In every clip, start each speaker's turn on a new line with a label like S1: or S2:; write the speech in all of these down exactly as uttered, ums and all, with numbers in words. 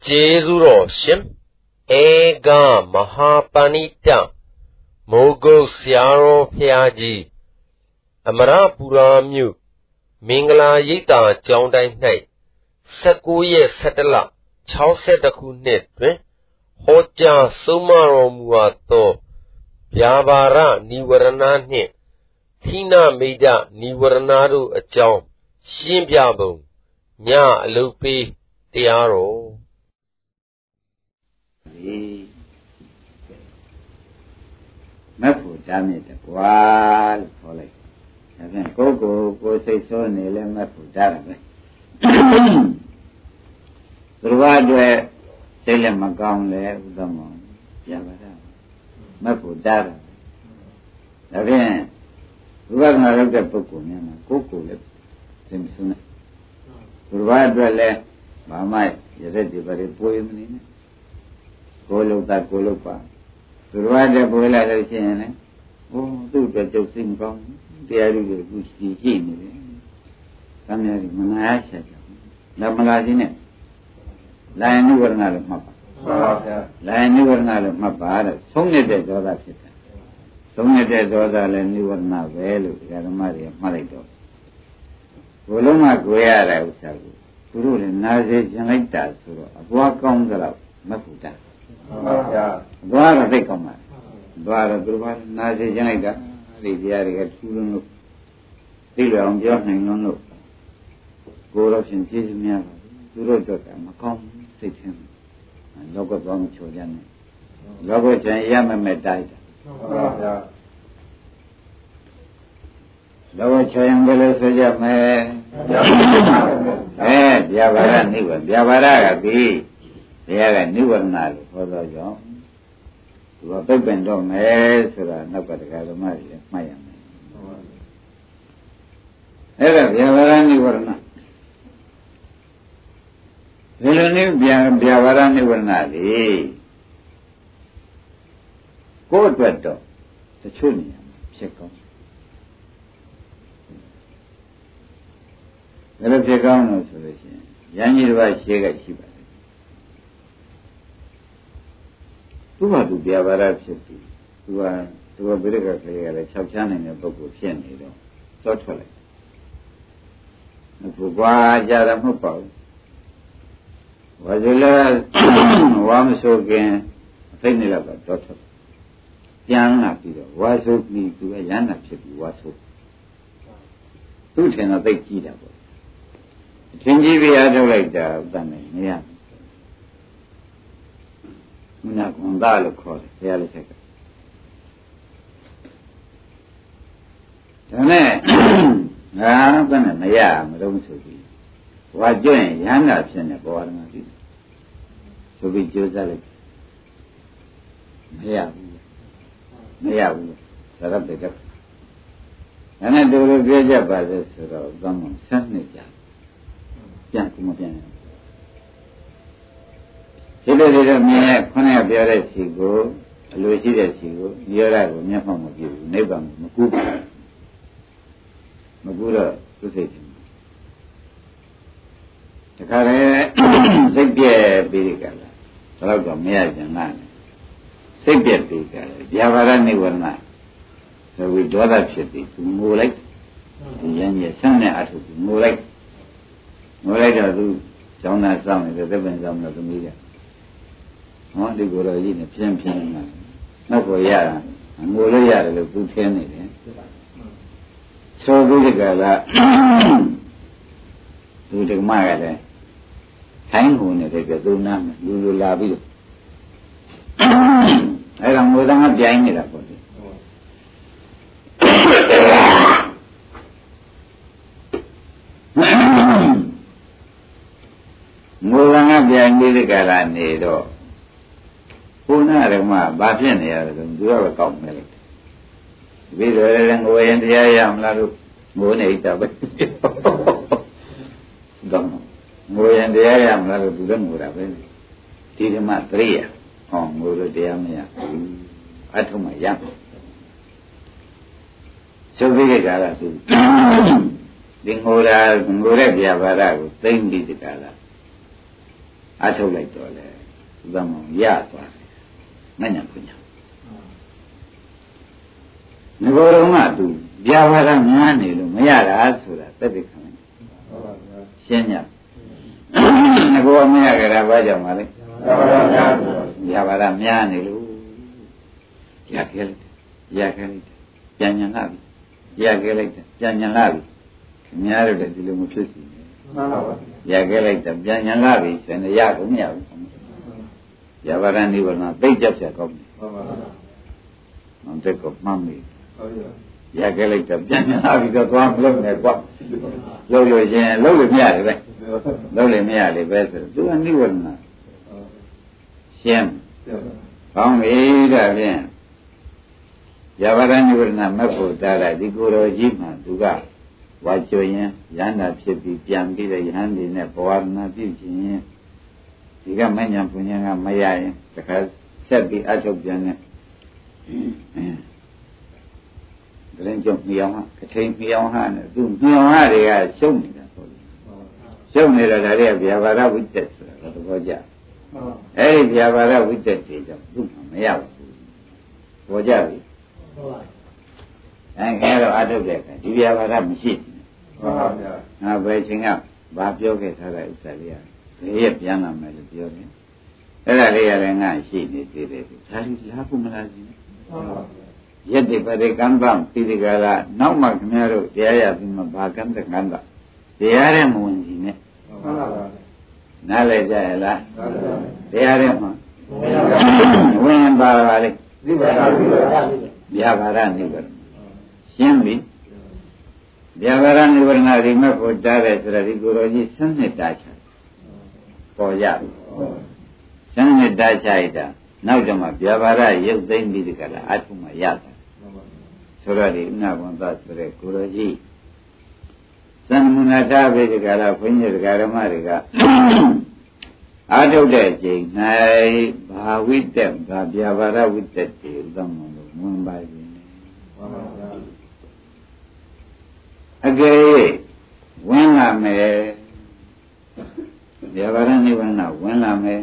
S1: Jezuro Shim Ega Mahapanita Mogo Siaro Piaji Amarapura Mu Mingala Yita Jondai Night Sakuye Satella Chausetaku Net Hoja Sumaro Muato Yavara Niwarana Net Tina Meida Niwaranadu a Jom Shimbiabo Nya Lupi Tiaro
S2: Mafu Dami the Wal Folly. And then go go go say so near Mafu Dami. The Wadwe Salem Magam le Udamon Yavara Mafu Dara. Again, we were not looked at Puku, Kuku, Simpson. The Wadwe le Mamma, you read the very poem in it. Goloka Golopa. The Rwanda Bola Chene, oh, do the Joking Kong, the Ari Gusti Jim, Kamari Manasha, La Maladine, Lion Nuvernal Mapa, Lion Nuvernal Mapa, Sony de Doda Sita, Sony de Doda and Nuverna Velu, Yaramari, Marido. Voloma Guera, Guru and Nazi Janita, a walk on the love, Mafuta. Dwara de Kama, Dwara Durva, Nazi Janega, Ridiari at Sulu, Tila on Johnny no. Goros and Chismia, Durojoka, Macom, Sitchin, and Logo Bong Chojan. Logo Yama died. Logo Chayangala Sajame, eh, Yavara Niva, Yavara be. They are a new one now for the job. You are big and don't mess or not, but I don't marry my young man. Ever, you are a new one. Will you be a Varani Vernadi? Go to it, though. The Chunia, check on. Let us take on no solution. Yanni was Shega Shiba. Tu vas to be a variety. Tu are to a bigger player, a Chachan in a book of Piano, thoughtfully. The Pugua Jaramupo was a little warm so again, a penny of a daughter. Piano Peter was so me to a Yana Chippy was so. Two ten of the key double. Tingy we are like that, than yeah. Not on dialogue cross, the other second. Ah, then I am a long so be. What doing? Yana sent a board of it. So be Joseph. Yeah, yeah, set up the cup. And I do a great job by this sort of Gammon, Sunday job. Yankumopian. He did it me a corner of the other Sigo, a Lucia Sigo, Yara, Nyapam of you, neighbor, Makuba, Magura, to say him. The Kare, Sabia Biricala, Talaga Mia Janan, Sabia Biricala, Yavarani were not. So we do that shit to move like the young son at move like Morega do Jonah Sound, the Devon Sound of the media. Only go in a champion. Not for Yara, and Moria, the good tenant. So good a girl, do the Mara, hang on it, take a do none, do love you. I don't know that I'm behind it up for it. Mulanga behind the Galani. Puna Rama, Bajan here, do have a compliment. We were in the way in the area, I'm not Moneta, but don't know. More in the area, I'm not a Buddha. Tidima Tria, on Muru Diamia, Atuma Yam. So we got a Dingola, Murebia Varago, same Digala. အထုတ်လိုက်တော့လေဥဒ္ဓမောင်ရသွားတယ်မညံပညာငကိုယ်တော်ကသူဗျာပါဒများနေလို့မရတာဆိုတာသက်သေခံတယ်ရှင်းညငကိုယ်မရကြတာဘာကြောင့်ပါလဲဗျာပါဒများနေလို့ရခဲ့လိုက်ရခဲ့လိုက်ပြန်ညံလာပြီရခဲ့လိုက်ပြန်ညံလာပြီခင်ဗျားတို့လည်းဒီလိုမဖြစ်စီနဲ့မှန်ပါပါရခဲ့လိုက်ပြန်ညံလာပြီဆိုရင်ရကုန်မရဘူးဗျာပါဒနိဗ္ဗာန်သိကြပြကောင်းတယ်မှန်ပါပါမန်တက်ကောမှန်ပြီရခဲ့လိုက်တော့ပြန်လာပြီးတော့သွားမလုပ်နဲ့ကွာလုပ်လို့ရှင်လုပ်လို့မရတယ်ပဲလုပ်လို့မရလေပဲဆိုသူကနိဗ္ဗာန်ရှင်းကောင်းပြီဒါဖြင့်ရဘာရနိဗ္ဗာန်မက်ဖို့တားလိုက်ဒီကိုယ်တော်ကြီးမှသူကဝါကျွရင်ရဟန္တာဖြစ်ပြီးပြန်ပြီးတဲ့ယဟန်ဒီနဲ့ဘဝနာပြုခြင်းဒီကမဉ္ဇဉ်ပုညံကမရရင်တခါဆက်ပြီးအထုတ်ပြန်တဲ့ဒလင်းကျုံမြောင်ဟာကထိန်မြောင်ဟာနဲ့သူမြောင်ဟာတွေကရှုံးနေတာပေါ့ရှုံးနေတာဒါတွေကဗျာပါဒဝိတ္တဆိုတာသဘောကျအဲ့ဒီဗျာပါဒဝိတ္တတွေကြောင့်သူ့မှာမရဘူးသဘောကျပြီအဲခဲတော့အထုတ်တဲ့အခါဒီဗျာပါဒမရှိဘူးဟုတ်ပါဗျာငါဘယ်ချိန်ကဘာပြောခဲ့ထားတဲ့ဥစ္စာလေးอ่ะဒီရက်ပြန်လာမယ်လို့ပြောတယ်အဲ့ဒါလေးရတယ်ငါရှိနေသေးတယ်ဒါလေးလားဖို့မလားရှင်ဟုတ်ပါဗျာယက်တိပရိကံပံပိရိကာလနောက်မှခင်ဗျားတို့တရားရပြီးမှဘာကံတကံတာတရားရဲ့မဝင်ကြီးနဲ့မှန်ပါပါနားလည်ကြရလားမှန်ပါပါတရားရဲ့မှာဝင်ပါပါလေနိဗ္ဗာန်ဗျာပါရနိဗ္ဗာန်ရှင်းပြီဗျာပါရနိဗ္ဗာန်ဒီမဲ့ကိုတားတယ်ဆိုတော့ဒီကိုယ်တော်ကြီးဆန်းနှစ်တာချပေါ်ရပြီဆန်းနှစ်တာချရတာနောက်ကျမှဗျာပါရရုပ်သိမ့်ပြီးဒီကလာအထုမှရတယ်ဆိုတော့ဒီဥနာဘွန်သဆိုတဲ့ကိုရောကြီးသံမနာတာပဲဒီကလာဘုန်းကြီးဒကာဓမ္မတွေကအာထုတ်တဲ့ချိန်၌ဘာဝိတ္တဘာဗျာပါရဝိတ္တတေဥဒ္ဓမောလို့ဝင်ပါခြင်းအကယ်ဝင်လာမယ်ဗျာပါရနိဗ္ဗာန်ဝင်လာမယ်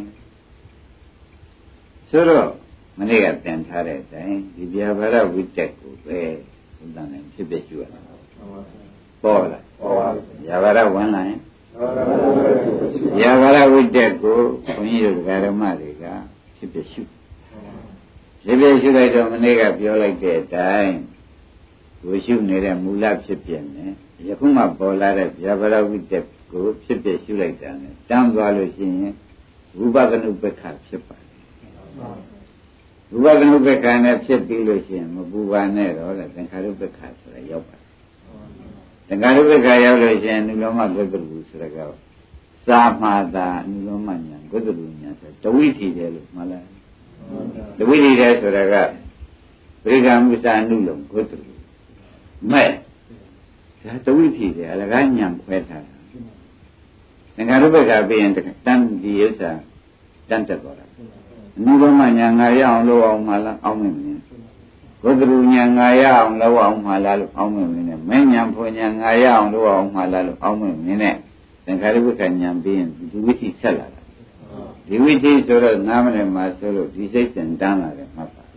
S2: ဆိုတော့မနေ့ကသင်ထားတဲ့အတိုင်းဒီဗျာပါဒဝိတ္တကိုပဲဘုရားနဲ့ဖြစ်ဖြစ်ရှိရတာပေါ်လာပေါ်ပါဗျာပါဒဝင်လာရင်ဗျာပါဒဝိတ္တကိုဘုန်းကြီးတို့ဓမ္မတွေကဖြစ်ဖြစ်ရှိဖြစ်ဖြစ်ရှိလိုက်တော့မနေ့ကပြောလိုက်တဲ့အတိုင်းဝိရှုနေတဲ့မူလဖြစ်ပြနေယခုမှပေါ်လာတဲ့ဗျာပါဒဝိတ္တကိုဖြစ်ဖြစ်ရှိလိုက်တာနဲ့တန်းသွားလို့ရှိရင်ဝိပဿနာပက္ခဖြစ်ပါတယ်ဝိပဿနာပက္ခနဲ့ဖြစ်ပြီးလို့ရှိရင်မပူပါနဲ့တော့လေသင်္ခါရုပ္ပခါဆိုတာရောက်ပါတယ်သင်္ခါရုပ္ပခါရောက်လို့ရှိရင်နုလောမဂုတ္တလူဆိုတာကသာမာတာနုလောမညာဂုတ္တလူညာဆိုတဝိသီတယ်လို့မှတ်လိုက်တဝိသီတယ်ဆိုတာကဗေဒာမုစာနုလုံဂုတ္တလူမဲ့ဒါတဝိသီတယ်အလကားညာခွဲထားတာသင်္ခါရုပ္ပခါပြီးရင်တန်ဒီဥစ္စာတန်တက်သွားတာနုလောမညာငါရအောင်လုပ်အောင်မှလားအောင်းမင်းမင်းဘုဒ္ဓရူညာငါရအောင်လုပ်အောင်မှလားလို့အောင်းမင်းမင်းနဲ့မင်းညာဖွညာငါရအောင်လုပ်အောင်မှလားလို့အောင်းမင်းမင်းနဲ့သင်္ခါရုပ္ပခညာပြီးရင်ဒီဝိသိဆက်လာတာဒီဝိသိဆိုတော့နားမနဲ့မှာဆိုလို့ဒီစိတ်စင်တန်းလာတယ်မှတ်ပါ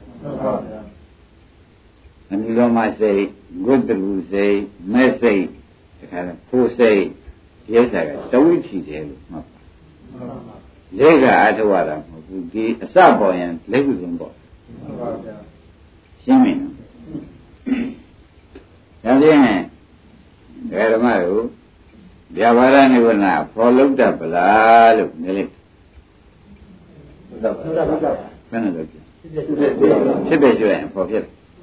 S2: အနုလောမစိတ်ဘုဒ္ဓရူစိတ်မဲ့စိတ်တခါဖို့စိတ်ဒီဥစ္စာကတဝိသိတယ်လို့မှတ်ပါလေကအထောက်ရတာမဟုတ်ဘူးဒီအစပေါ်ရင်လက်ခုဆုံးပေါ့မှန်ပါဗျာရှင်းမင်းဒါဖြင့်ဓမ္မတို့ဗျာပါဒနိဗ္ဗာန်ဖော်လို့တတ်ပလားလို့နေလိုက်ဟုတ်ပါဘူးဟုတ်ပါဘူးဘယ်နဲ့လို့ဖြစ်ဖြစ်ကျွဲရင်ဖော်ဖြစ်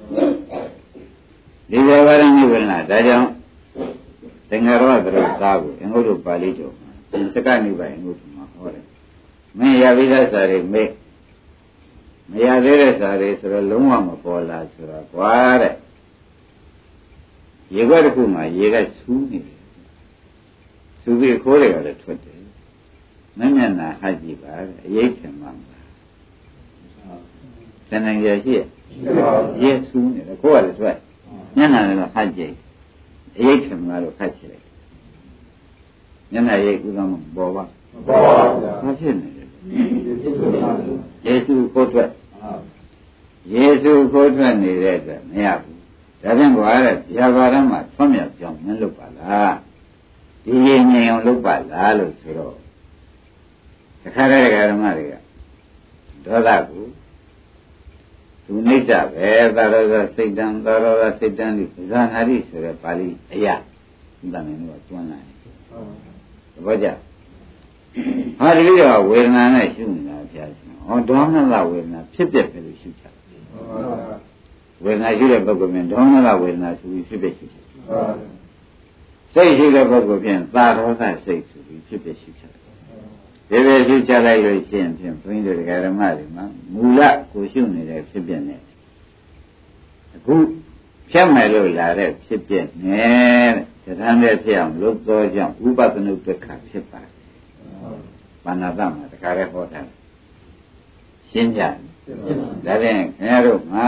S2: ဒီဗျာပါဒနိဗ္ဗာန်ဒါကြောင့်သင်္ဃရောသရုပ်သားကိုအင်္ဂုတ္တပါဠိတော်စက္ကနိဗ္ဗာန်အင်္ဂုတ္တမှာဟောတယ်မင်းရပြီးသားစာတွေမေ့မရသေးတဲ့စာတွေဆိုတော့လုံးဝမပေါ်လာဆိုတော့ကွာတဲ့ရေခွက်တစ်ခုမှာရေကဆူးနေတယ်ဆူးပြီးခိုးတွေကလည်းထွက်တယ်မမျက်နှာဟပ်ကြည့်ပါတဲ့အရေးထင်မှာမလားတဏ္ဍာရရှိရေဆူးနေတယ်ခိုးကလည်းထွက်မျက်နှာလည်းဟပ်ကြည့်အရေးထင်မှာလို့ဟပ်ကြည့်လိုက်မျက်နှာရိပ်ဥသောမပေါ်ပါဘာဖြစ်နေလဲယေရှုကိုထွက်ယေရှုကိုထွက်နေတဲ့အတွက်မရဘူးဒါပြန်ကွာတဲ့ဗျာပါဒမှာဆွမ်းမြောက်ကြောင်းမလုပ်ပါလားဒီရင်ငြိမ်အောင်လုပ်ပါလားလို့ဆိုတော့တခါတည်းဓမ္မတွေကဒေါသကိုသူနှိမ့်ကြပဲသာရောဂစိတ်တံသာရောဂစိတ်တံဒီဇာနာတိဆိုတဲ့ပါဠိအရာဥဒ္ဒမေကကျွမ်းလာတယ်သဘောကျဟာဒီလိုတော့ဝေဒနာနဲ့ရှုနေတာဖျားရှင်ဟောဒေါမနဝေဒနာဖြစ်ပြတယ်လို့ရှုကြတယ်ဝေဒနာရှိတဲ့ပုဂ္ဂိုလ်မြင်ဒေါမနဝေဒနာဆိုပြီးဖြစ်ပြရှုတယ်စိတ်ရှိတဲ့ပုဂ္ဂိုလ်ဖြင့်သာရောဂစိတ်ဆိုပြီးဖြစ်ပြရှုတယ်ဒီလိုရှုချလိုက်လို့ရှိရင်ဖြင့်ဘုန်းကြီးတို့ဓမ္မတွေမှာမူလကိုရှုနေတဲ့ဖြစ်ပြနေအခုဖြတ်မယ်လို့လာတဲ့ဖြစ်ပြနေတဲ့တဏ္ဍတဲ့ဖြစ်အောင်လုပ်သောကြောင့်ဥပဒနုပ္ပခါဖြစ်ပါတယ်ဘာနာတမှာတခါတည်းဟောတာရှင်းကြဒါဖြင့်ခင်ဗျားတို့မှာ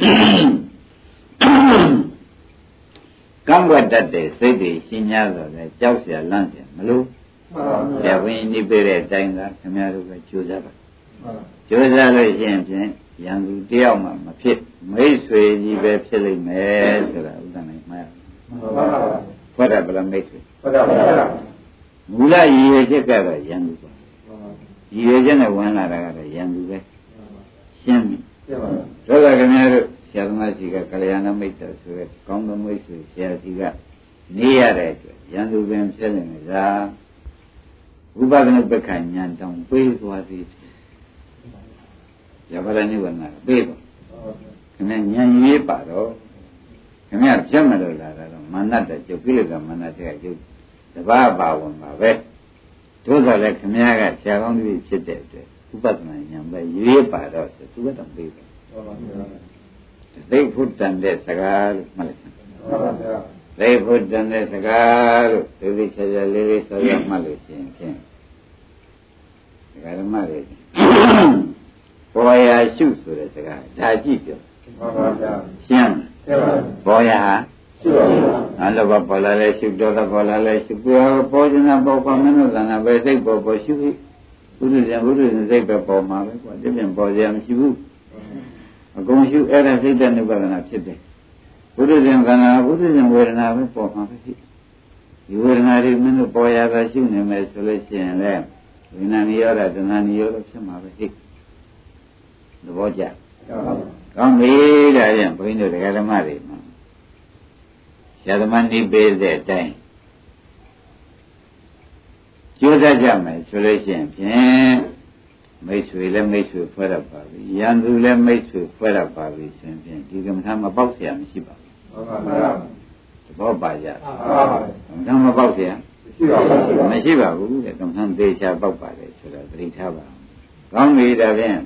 S2: ကံဝတ္တတဲ့စိတ်တွေရှင်း냐ဆိုလဲကြောက်เสียလန့်เสียမလို့ဆရာဘုန်းကြီးနိပေးတဲ့အတိုင်းသာခင်ဗျားတို့ပဲကြိုးစားပါကြိုးစားလို့ရှိရင်ဖြင့်ရန်သူတယောက်မှမဖြစ်မိတ်ဆွေကြီးပဲဖြစ်လိမ့်မယ်ဆိုတာဥဒ္ဒနိုင်မှားဘုရားဗလာမိတ်ဆွေဘုရားဗလာမူလရည်ရွယ်ချက်ကတော့ရန်သူပါရည်ရွယ်ချက်နဲ့ဝင်လာတာကတော့ရန်သူပဲရှင်းပြီဆိုတော့ခင်ဗျားတို့ဆရာသမားကြီးကကလျာဏမိတ်ဆွေဆိုရဲကောင်းသောမိတ်ဆွေဆရာကြီးကနေရတဲ့အတွက်ရန်သူပင်ဖြစ်နေကြဥပဒနာပက္ခဉာဏ်တောင်ပေးသွားသေးတယ်။ရပါတဲ့နိဗ္ဗာန်ကပေးပါ။ခင်ဗျဉာဏ်ရေးပါတော့ခင်ဗျပြတ်မလို့လာတာတော့မာနတကျုပ်ကိလေသာမာနတဲ့ကျုပ်တပါးပါဝင်ပါပဲ။သို့တော်လည်းခင်ဗျကဆရာကောင်းကြီးဖြစ်တဲ့အတွက်ဥပဒနာဉာဏ်ပဲရေးပါတော့ဆိုသူကတော့ပေးပါ။သိဖို့တန်တဲ့စကားလို့မှတ်လိုက်ပါ။သိဖို့တန်တဲ့စကားလို့ဒီလိုချာချာလေးလေးဆောရမှတ်လို့ရှိရင်ဖြင့်ဒကာဓမ္မတွေပေါ်ရာရှုဆိုတဲ့စကားဒါကြည့်ပြောမှန်ပါဗျာရှင်းပေါ်ရာရှုပါဗျာအဲ့လိုပေါ်လာလဲရှုတော့ပေါ်လာလဲရှုပြောပေါ်နေတာပေါ်ပါမင်းတို့ကလည်းပဲစိတ်ပေါ်ပေါ်ရှုပြီးဘုရားရှင်ဘုရားရှင်စိတ်ပဲပေါ်မှာပဲကွာဒီပြင်ပေါ်ရမရှိဘူးအကုန်ရှုအဲ့ဒါစိတ်တဲ့နိဗ္ဗာန်ဖြစ်တယ်ဘုရားရှင်ကနာဘုရားရှင်ဝေဒနာပဲပေါ်မှာပဲဖြစ်ဒီဝေဒနာတွေမင်းတို့ပေါ်ရတာရှုနေမယ်ဆိုလို့ရှိရင်လည်းဝိညာဉ်ရောတာတဏှာရောလို့ဖြစ်မှာပဲဖြစ်သဘောကျကောင်းပြီဒါရင်ဘုန်းကြီးတို့ဓမ္မတွေမှာဆရာသမားနေပေးတဲ့အတိုင်းကြိုးစားကြမယ်ဆိုလို့ရှိရင်ဖြင့်မိတ်ဆွေလည်းမိတ်ဆွေဖွဲ့ရပါပြီရန်သူလည်းမိတ်ဆွေဖွဲ့ရပါပြီဆိုရင်ဖြင့်ဒီကမ္မထာမပေါက်เสียမရှိပါဘူးဟုတ်ပါဘူးသဘောပါကြဟုတ်ပါဘူးကမ္မထာမပေါက်เสียမရှိပါဘူးမရှိပါဘူးတဲ့ကမ္မထာသေချာပေါက်ပါတယ်ဆိုတာသတိထားပါကောင်းပြီဒါဖြင့်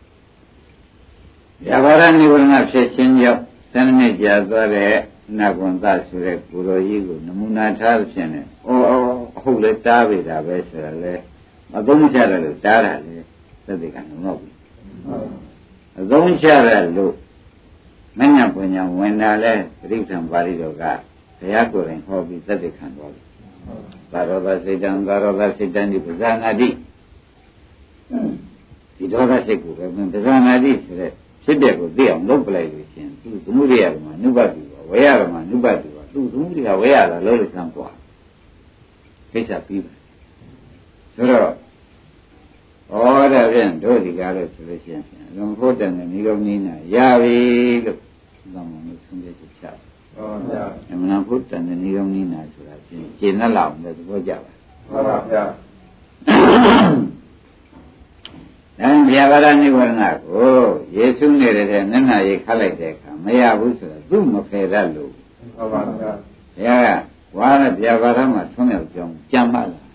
S2: ဗျာပါဒနိဗ္ဗာန်ဖြစ်ခြင်းကြောင့်ဆယ်နှစ်ကြာသွားတဲ့နာကွန်သဆိုတဲ့ကိုရောကြီးကိုနမူနာထားဖြစ်နေ။အော်အဟုတ်လဲတားပြီတာပဲဆိုတာလေအသုံးချတယ်လို့တားတာလေသက်သေကမဟုတ်ဘူး။အသုံးချတယ်လို့မညာပညာဝင်တာလဲပရိသံပါဠိတော်ကဘုရားကိုယ်တိုင်ဟောပြီးသက်သေခံတော်တယ်။သာရောဂစိတ်တံသာရောဂစိတ်တံဒီပဇာနာတိဒီဒေါသစိတ်ကိုပဲပဇာနာတိဆိုတဲ့ဖြစ်တဲ့ကိုသိအောင်လုပ်ပလိုက်လို့ရှင်သူသမုဒိယကမှာနုပတိပါဝေယကမှာနုပတိပါသူသမုဒိယဝေယလာလို့လို့ဆန်းกว่าကိစ္စပြီးပါဆိုတော့ဩဒါဖြင့်တို့ဒီကားလို့ဆိုလို့ရှင်လွန်ဖို့တဲ့နေလုံးနည်းနာရပြီလို့သောင်းလို့ဆုံးဖြတ်ချက်ချတယ်ဟောဗျာအမှန်ဖို့တဲ့နေလုံးနည်းနာဆိုတာဖြင့်ရှင်းနဲ့လောက်တဲ့သဘောကြပါဟုတ်ပါဗျာဒါဗျာပါဒနိဗ္ဗာန်ကိုယေရှုနေတဲ့မျက်နှာရေးခတ်လိုက်တဲ့အခါမရဘူးဆိုတော့သူ့မဖယ်တတ်လို့ဟုတ်ပါဗျာဘုရားကဝါရဗျာပါဒမှာထွံ့မြောက်ကြောင်းကြံပါလား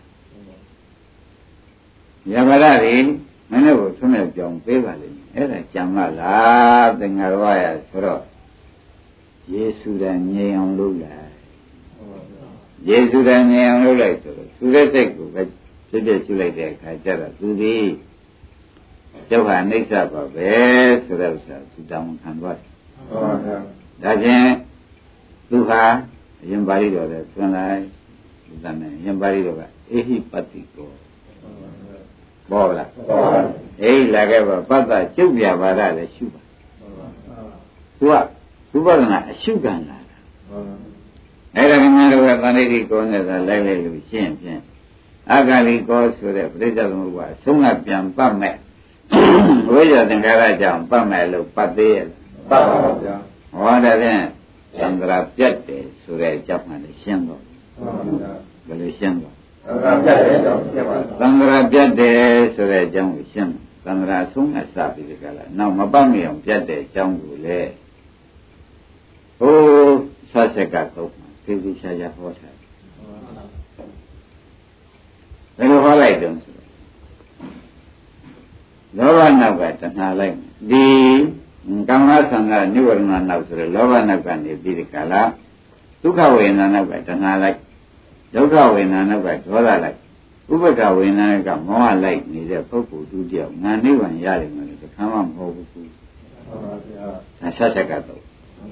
S2: ဗျာပါဒတွေမင်းတို့ကိုထွံ့မြောက်ကြောင်းပေးပါလိမ့်မယ်အဲ့ဒါကြံပါလားသင်္ဃာရဝရဆိုတော့ယေရှုတန်ငြိမ်အောင်လုပ်လိုက်ယေရှုတန်ငြိမ်အောင်လုပ်လိုက်ဆိုတော့သူတဲ့စိတ်ကိုပဲဖြစ်ဖြစ်ရှုလိုက်တဲ့အခါကျတော့သူဒီကျုပ်ဟာအိဋ္ဌပါပဲဆိုတဲ့ဥစ္စာသူတောင်းခံသွားတယ်ဟုတ်ပါဗျာဒါချင်းသူဟာအရင်ပါဠိတော်လည်းသွန်လိုက်ဒီတမ်းနဲ့အရင်ပါဠိတော်ကအေဟိပတ္တိကောဘောလားအေးလာခဲ့ပါပတ္တကျုပ်ပြပါရလည်းရှုပါသူကဝိပဿနာအရှုခံလာတာအဲ့ဒါကမှတော့သန္တိတိကောနေတာလိုက်လိုက်လို့ရှင်းဖြင့်အဂါလိကောဆိုတဲ့ပြိဿသမုပ္ပါအဆုံးကပြန်ပတ်မဲ့ဝိဇ္ဇာသင်္ခါရကြောင့်ပတ်မဲ့လို့ပတ်သေးရဲ့ပတ်ပါဗျာဟောတယ်ဖြင့်သံဃာပြတ်တယ်ဆိုတဲ့အကြောင်းမှလည်းရှင်းတော့ဘယ်လိုရှင်းတော့သံဃာပြတ်တယ်ဆိုတဲ့အကြောင်းကိုရှင်းသံဃာအဆုံးကစပြီးဒီကလာနောက်မပတ်မြေအောင်ပြတ်တဲ့အကြောင်းကိုလည်းဟိုဆက်ဆက်ကတော့သိသိချာချာဟောထားဘယ်လိုဟောလိုက်တုံးဆိုလောဘနောက်ကတဏှာလိုက်ဒီကာမသံဃာနိဝရဏနောက်ဆိုရလောဘနောက်ကနေပြီးဒီကလာဒုက္ခဝေဒနာနောက်ကတဏှာလိုက်ဒုက္ခဝေဒနာနောက်ကဒေါသလိုက်ဥပ္ပခဝေဒနာကမောဟလိုက်နေတဲ့ပုဂ္ဂိုလ်သူတယောက်ငါနိဗ္ဗာန်ရတယ်မယ်လို့တခါမှမဟုတ်ဘူးဟုတ်ပါဗျာအဲဆက်ဆက်ကတော့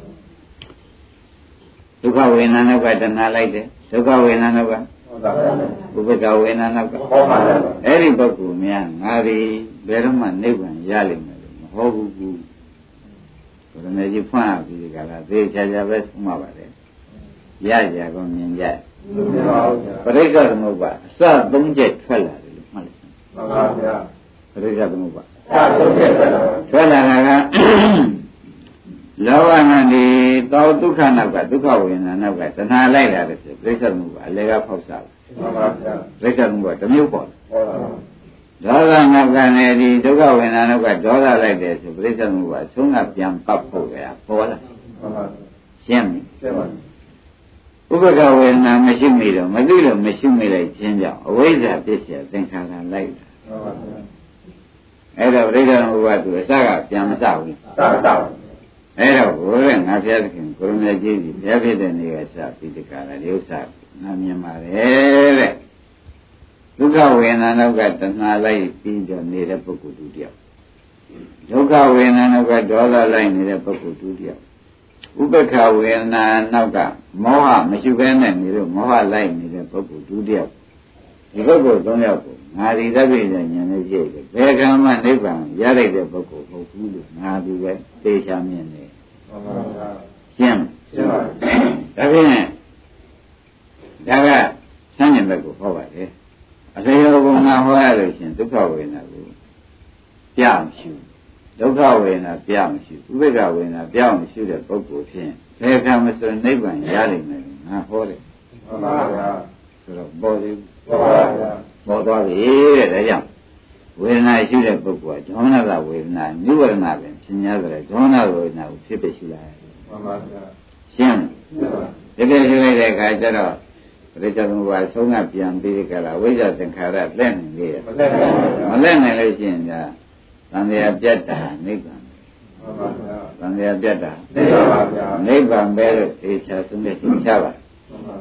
S2: ဒုက္ခဝေဒနာနောက်ကတဏှာလိုက်တယ်ဒုက္ခဝေဒနာနောက်ကဥပ္ပခဝေဒနာနောက်ကအဲ့ဒီပုဂ္ဂိုလ်များငါဒီဘယ်တော့မှနိဗ္ဗာန်ရလိမ့်မယ်လို့မဟုတ်ဘူးဘုရားကြီးဖွင့်ပြီးဒီကလာသေချာချာပဲဆုံးမပါတယ်ရကြကောမြင်ကြပရိစ္ဆေသမုပ္ပါအစသုံးချက်ထွက်လာတယ်လို့မှတ်လိုက်ပါပါဗျာပရိစ္ဆေသမုပ္ပါအစသုံးချက်ထွက်လာထွက်လာတာကလောဘနဲ့ဒီသောဒုက္ခနောက်ကဒုက္ခဝေဒနာနောက်ကတဏှာလိုက်လာတယ်ဆိုပရိစ္ဆေသမုပ္ပါအလေကဖောက်စားပါပါဗျာပရိစ္ဆေသမုပ္ပါတစ်မျိုးပေါ့ဟုတ်ပါဘူးဒေါသနောက်ကလည်းဒီဒုက္ခဝေဒနာနောက်ကဒေါသလိုက်တယ်ဆိုပရိစ္ဆေသမုပ္ပါသုံးကပြန်ပတ်ဖို့ပဲပေါ်လာဟုတ်ပါဘူးရှင်းပြီရှင်းပါဥပ္ပခဝေဒနာမရှိမိတော့မသိလို့မရှိမိလိုက်ခြင်းကြောင့်အဝိဇ္ဇာပစ္စယသင်္ခါရလိုက်တာဟုတ်ပါဘူးအဲ့တော့ပရိစ္ဆေသမုပ္ပါသူအစကပြန်မစဘူးစစဘူးအဲ့တော့ဘုရားငါဘုရားသခင်ကိုရမေကြီးကြီးဘုရားဖြစ်တဲ့နေရာစပြီးဒီကရဒီဥစ္စာငါမြင်ပါတယ်တဲ့ဒုက္ခဝေဒနာနောက်ကတဏှာလိုက်ပြီးတော့နေတဲ့ပုဂ္ဂိုလ်တူတယောက်ဒုက္ခဝေဒနာနောက်ကဒေါသလိုက်နေတဲ့ပုဂ္ဂိုလ်တူတယောက်ဥပ္ပခဝေဒနာနောက်ကမောဟမရှိဘဲနဲ့နေလို့မောဟလိုက်နေတဲ့ပုဂ္ဂိုလ်တူတယောက်ဒီပုဂ္ဂိုလ်သုံးယောက်ကိုငါဒီသဗ္ဗေဉာဏ်နဲ့ကြည့်တယ်ဘယ်ကမှနိဗ္ဗာန်ရလိုက်တဲ့ပုဂ္ဂိုလ်ဟုတ်ဘူးလို့ငါဒီပဲသိချာမြင်တယ်မှန်ပါဗျာရှင်းရှင်းပါဒါဖြင့်ဒါကဆန်းကျင်ဘက်ကိုဟောပါတယ်အစေရောကငါဟောရလို့ရှင်ဒုက္ခဝေဒနာကိုပြမရှိဒုက္ခဝေဒနာပြမရှိဥပိ္ပခဝေဒနာပြမရှိတဲ့ပုဂ္ဂိုလ်ဖြင့်ဘယ်ကမှဆိုနိဗ္ဗာန်ရနိုင်မယ်ငါဟောတယ်မှန်ပါဗျာဆိုတော့ပေါ်သေးပေါ်ပါဗျာပေါ်သွားပြီတဲ့ဒါကြောင့်ဝေဒနာရှိတဲ့ပုဂ္ဂိုလ်ကဒေါမနတဝေဒနာနိဝရဏပဲဖြစ်냐ဆိုတဲ့ဒေါမနဝေဒနာကိုဖြစ်ဖြစ်ရှိလာတယ်မှန်ပါဗျာရှင်းဒီပြည့်ရှိလိုက်တဲ့အခါကျတော့ပရိစ္ဆေသမုပ္ပါဆုံးကပြန်ပြီးကြလားဝိဇ္ဇာသင်္ခါရလက်နေလေမလက်နိုင်လို့ရှိရင်ဒါသံဃာပြတ်တာနိဗ္ဗာန်မှန်ပါဗျာသံဃာပြတ်တာနိဗ္ဗာန်ပါဗျာနိဗ္ဗာန်ပဲလို့သိချာဆုံးဖြတ်ရှင်းချပါမှန်ပါ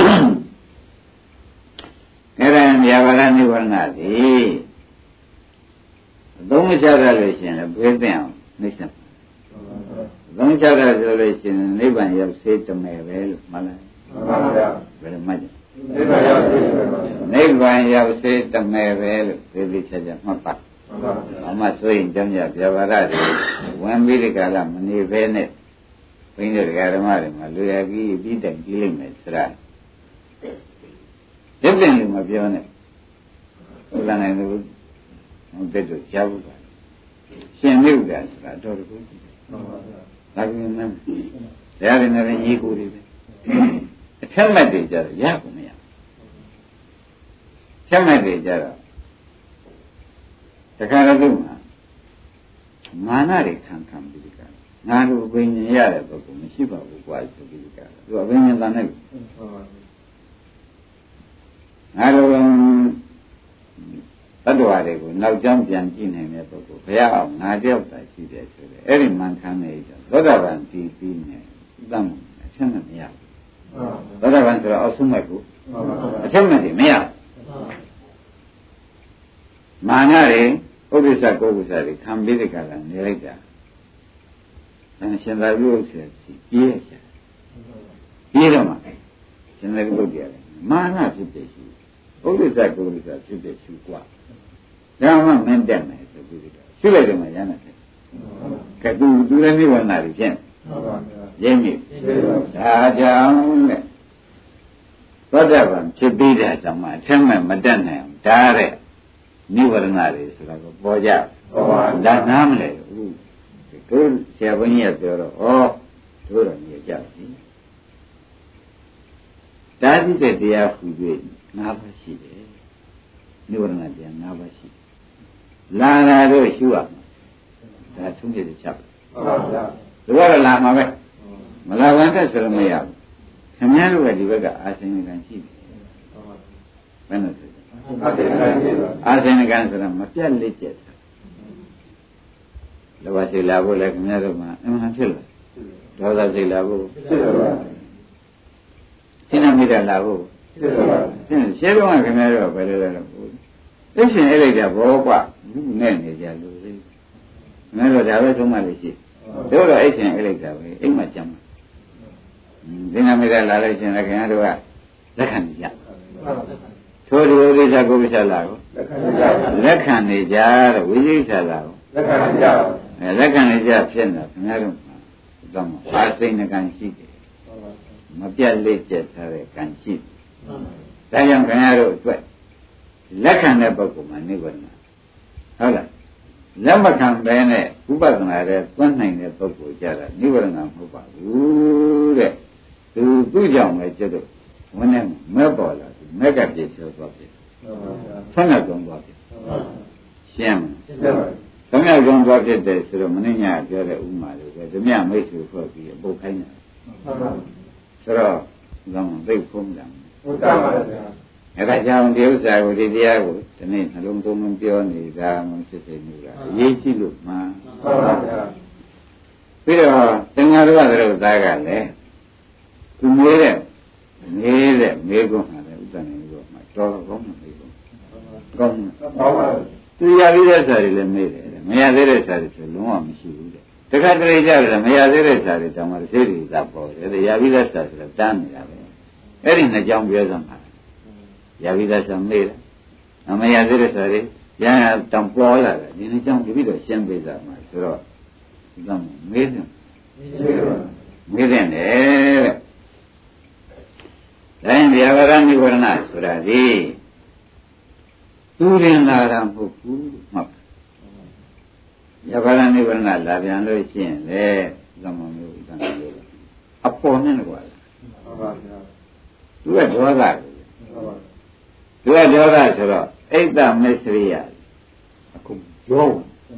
S2: အဲ့ဒါမြာပါဠနိဗ္ဗာန်သည်အသုံးမချရလို့ရှိရင်လည်းဘယ်သိအောင်နှိမ့်ဆက်အသုံးချရဆိုလို့ရှိရင်နိဗ္ဗာန်ရောက်စေတမယ်ပဲလို့မှတ်လိုက်မှန်ပါဗျာဘယ်လိုမှတ်ကြနိဗ္ဗာန်ရောက်စေတမယ်နိဗ္ဗာန်ရောက်စေတမယ်ပဲလို့သိသိချာချာမှတ်ပါမှန်ပါဗျာအမှဆိုရင်ကြောင့်ကြပြပါရတွေဝင်ပြီးဒီကလာမနေဘဲနဲ့ဘိန်းတဲ့ဓမ္မတွေမှာလူရကြီးပြီးတိုင်ပြီးလိမ့်မယ်စရာဒီပြင်လူမပြောနဲ့ဟုတ်လားနိုင်လို့ဟုတ်တဲ့တို့ကြားဘူးပါရှင်မြုပ်တာဆိုတာတော်တော်ကိုမှန်ပါဗျာဒါကလည်းတရားတွေနဲ့ရေးကိုတွေပဲအထက်မဲ့တွေကြတော့ရကုန်မရထက်မဲ့တွေကြတော့တခါတော့သူ့မှာမာနတွေခံခံပြီးဒီကငါတို့အပင်ဉာဏ်ရတဲ့ပုဂ္ဂိုလ်မရှိပါဘူးကွာဆိုပြီးဒီကသူအပင်ဉာဏ်တန်တဲ့ငါတို့တတ္တဝါတွေကိုနောက်ကြောင်းပြန်ကြည့်နိုင်တဲ့ပုဂ္ဂိုလ်ဘုရားအောင်ငါတယောက်သာရှိတယ်ဆိုတယ်အဲ့ဒီမှန်ခံနေကြသောတာပန်တည်ပြီးနေသတ်မှအချက်မရဘူးသောတာပန်ဆိုတော့အောက်ဆုံးမဲ့ကိုအချက်မဲ့တွေမရမာနတွေဥပ္ပစ္စကိုဥပ္ပစ္စတွေခံပြီးတဲ့ကလာနေလိုက်တာအဲရှင်သာရုပ်ဆက်ပြေးရချာပြေးတော့မှရှင်သာရုပ်တရားလေမာနဖြစ်ဖြစ်ရှိဘဥဒိစ္စကုလိစ္စဖြစ်တဲ့ရှုกว่าဒါမှမင်းတက်မယ်ဆိုပြီးရှုလိုက်တယ်မှရမ်းတယ်ကတူသူလည်းနိဗ္ဗာန်ကြီးဖြစ်ရင်းမြစ်ဒါကြောင့်တဲ့သောတာပန်ဖြစ်ပြီးတဲ့ကြောင့်မှအထက်မဲ့မတက်နိုင်အောင်ဒါတဲ့နိဗ္ဗာန်တွေဆိုတာကိုပေါ်ကြပေါ်ပါဒါနားမလဲဘူးတို့ဆရာဘုန်းကြီးကပြောတော့ဩတို့တော့မြေကြပြီဒါကြည့်တဲ့တရားဟူ၍၅ပါးရှိတယ်နိဗ္ဗာန်တရား၅ပါးရှိလာလာတို့ရှုရမှာဒါသုံးပြည့်ချက်ဟုတ်ပါဗျာဒီကတော့လာမှာပဲမလာဘဲတက်ဆိုလို့မရဘူးခင်ဗျားတို့ကဒီဘက်ကအာသင်္ကံရှိတယ်ဘယ်နဲ့ဆိုအာသင်္ကံရှိတယ်အာသင်္ကံဆိုတာမပြတ်လက်ကျက်လောဘစိတ်လာဖို့လည်းခင်ဗျားတို့မှာအမှန်ဖြစ်လို့ဒေါသစိတ်လာဖို့ဖြစ်တယ်ပါစိနာမိတ်လာဖို့ဖြစ်တယ်ပါရှင်းတော့ခင်ဗျားတို့ကဘယ်လိုလဲလို့သိရှင်အဲ့လိုက်တာဘောကွလူနဲ့နေကြလို့သိခင်ဗျားတို့ဒါပဲသုံးမှလို့ရှိတို့တော့အဲ့ရှင်အဲ့လိုက်တာပဲအိမ်မှာကြမ်းမှာစိနာမိတ်လာလိုက်ရှင်လည်းခင်ဗျားတို့ကလက်ခံကြထိုဒီဥဒိစ္စကုပိစ္ဆလာကိုလက်ခံနေကြတဲ့ဝိသိစ္ဆလာကိုလက်ခံနေကြအဲလက်ခံနေကြဖြစ်နေတာခင်ဗျားတို့တော့အာစိဏကံရှိတယ်မပြတ်လေးကျက်ထားတဲ့ကံရှိတယ်ဒါကြောင့်ခင်ဗျားတို့အတွက်လက်ခံတဲ့ပုဂ္ဂိုလ်မှာနိဗ္ဗာန်ဟုတ်လားလက်မခံဘဲနဲ့ဥပဒနာတဲ့သွန်းနိုင်တဲ့ပုဂ္ဂိုလ်ကြတာနိဗ္ဗာန်မဟုတ်ပါဘူးတဲ့သူသူ့ကြောင့်ပဲကျွတ်တော့ဝန်းနဲ့မဲ့ပေါ်လာသူမဲ့ကပြည့်ချောသွားပြီဆန်းရကုန်သွားပြီရှင်းမလားသမယကုံသွားဖြစ်တယ်ဆိုတော့မင်းညာပြောတဲ့ဥမာတွေပဲသမယမိတ်ဆွေဖွဲ့ပြီးအပုတ်ခိုင်းတယ်ဆိုတော့ကောင်းသိဖုံးကြတယ်ဟုတ်ပါပါဗျာအဲ့ဒါကြောင့်ဒီဥစ္စာကိုဒီတရားကိုဒီနေ့နှလုံးသွင်းပြောနေတာမှဖြစ်စေနေတာအရေးကြီးလို့မှန်ပါပါဗျာပြီးတော့သင်္ဃာရဝသရုပ်သားကလည်းသူမေးတဲ့နေတဲ့မေးခွန်းဟာလည်းဥဒ္ဒနာမျိုးမှာတော်တော်ကောင်းတယ်မေးခွန်းကောင်းတယ်ကောင်းပါသူရပြီးတဲ့စာတွေလည်းမေးတယ်မရသေးတဲ့စာတွေဆိုလုံးဝမရှိဘူးတဲ့တခါတလေကြတယ်မရသေးတဲ့စာတွေတောင်မှသိသိသာပေါ်တယ်ရပြီးတဲ့စာဆိုတော့တန်းနေတာပဲအဲ့ဒီနှစ်ကြောင်းပြောစမ်းပါရပြီးတဲ့စာမေးတယ်မရသေးတဲ့စာတွေရဟန်းတောင်ပေါ်လာတယ်ဒီနှစ်ကြောင်းတပြီးတော့ရှင်းပေးကြမှာဆိုတော့ဒီကမေးတယ်မေးတယ်တဲ့ဒါရင်ဗျာပါဒနိဝရဏဆိုတာဒီသူရင်လာတာမဟုတ်ဘူးမှတ်ဗျာပါဒနိဝရဏလာပြန်လို့ရှိရင်လေသမမျိုးဥဒ္ဒနာလို့အပေါ်နဲ့ကွာဟုတ်ပါဗျာသူကဒေါသသူကဒေါသဆိုတော့အိတ်တမစ္စရိယအခုရော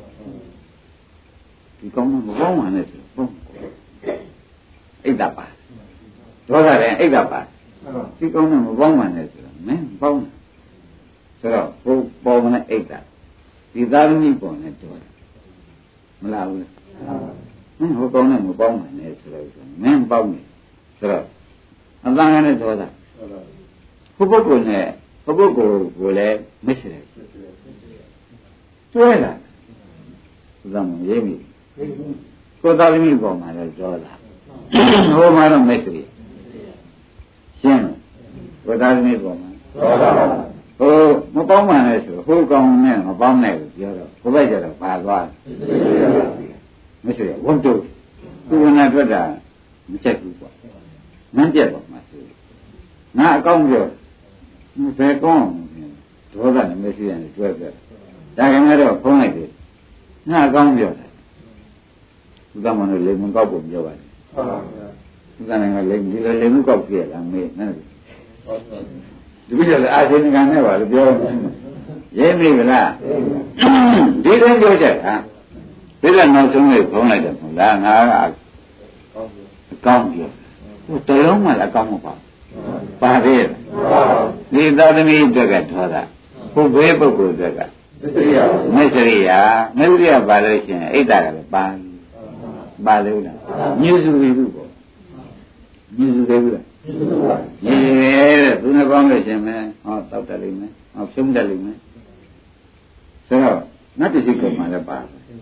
S2: ဒီကောင်းမကောင်းမှလည်းဆိုတော့အိတ်တပါဒေါသလည်းအိတ်တပါဒီကောင်းမကောင်းမှလည်းဆိုတော့မင်းပေါင်းဆိုတော့ဘုပေါ်မနဲ့အိတ်တဒီသာသမီပေါ်နဲ့တော်တယ်မလားဘူးမင်းဟိုကောင်းနဲ့မပေါင်းမှလည်းဆိုတော့မင်းပေါင်းနေဆိုတော့အတန်ကနေဒေါသဘုပုဂ္ဂိုလ်နဲ့ဘုပုဂ္ဂိုလ်ကိုလည်းမရှိတယ်တွဲလာသူကမရေးမိကိုသာသမီပေါ်မှာလည်းဒေါသဟိုမှာတော့မရှိဘူးရှင်းကိုသာသမီပေါ်မှာဒေါသဟိုမပေါင်းမှလည်းဆိုဟိုကောင်းနဲ့မပေါင်းနဲ့ကိုပြောတော့ဘုဘက်ကျတော့ပါသွားမရှိဘူးဝတ်တုသူကနာထွက်တာမချက်ဘူးပေါ့မန်းပြတ်ပါမှာဆိုငါအကောင်းပြောဘယ်ကောင်းဒေါသနဲ့မရှိရင်တွဲပြဒါကမှတော့ဖုံးလိုက်တယ်ငါအကောင်းပြောတယ်သူကမှလည်းလေမကောက်ဖို့ပြောပါတယ်ဟုတ်ပါဗျာသူကလည်းလေဒီလိုလေမကောက်ပြရလားမေးနော်ဒီလိုလေအာရှင်ကနဲ့ပါလို့ပြောရေးမိမလားဒီတိုင်းပြောချက်ဟာဒီကနောက်ဆုံးလေးဖုံးလိုက်တယ်မဟုတ်လားငါကအကောင်းပြောဟိုတလုံးမှလည်းအကောင်းမပါပါသေးတယ်ဒီသာသမီအတွက်ကထောတာဘုဘေးပုဂ္ဂိုလ်အတွက်ကမစ္စရိယာမစ္စရိယာပါလို့ရှိရင်အိတ်တာကလည်းပါပါလို့လားညူစုပြီဘူးပေါ့ညူစုသေးဘူးလားညူရဲ့သူနဲ့ပေါင်းလို့ရှင်မယ်ဟောတောက်တယ်လိမ့်မယ်ဟောဖြုံးတယ်လိမ့်မယ်ဆိုတော့နတ်တိစိတ်ကမှလည်းပါ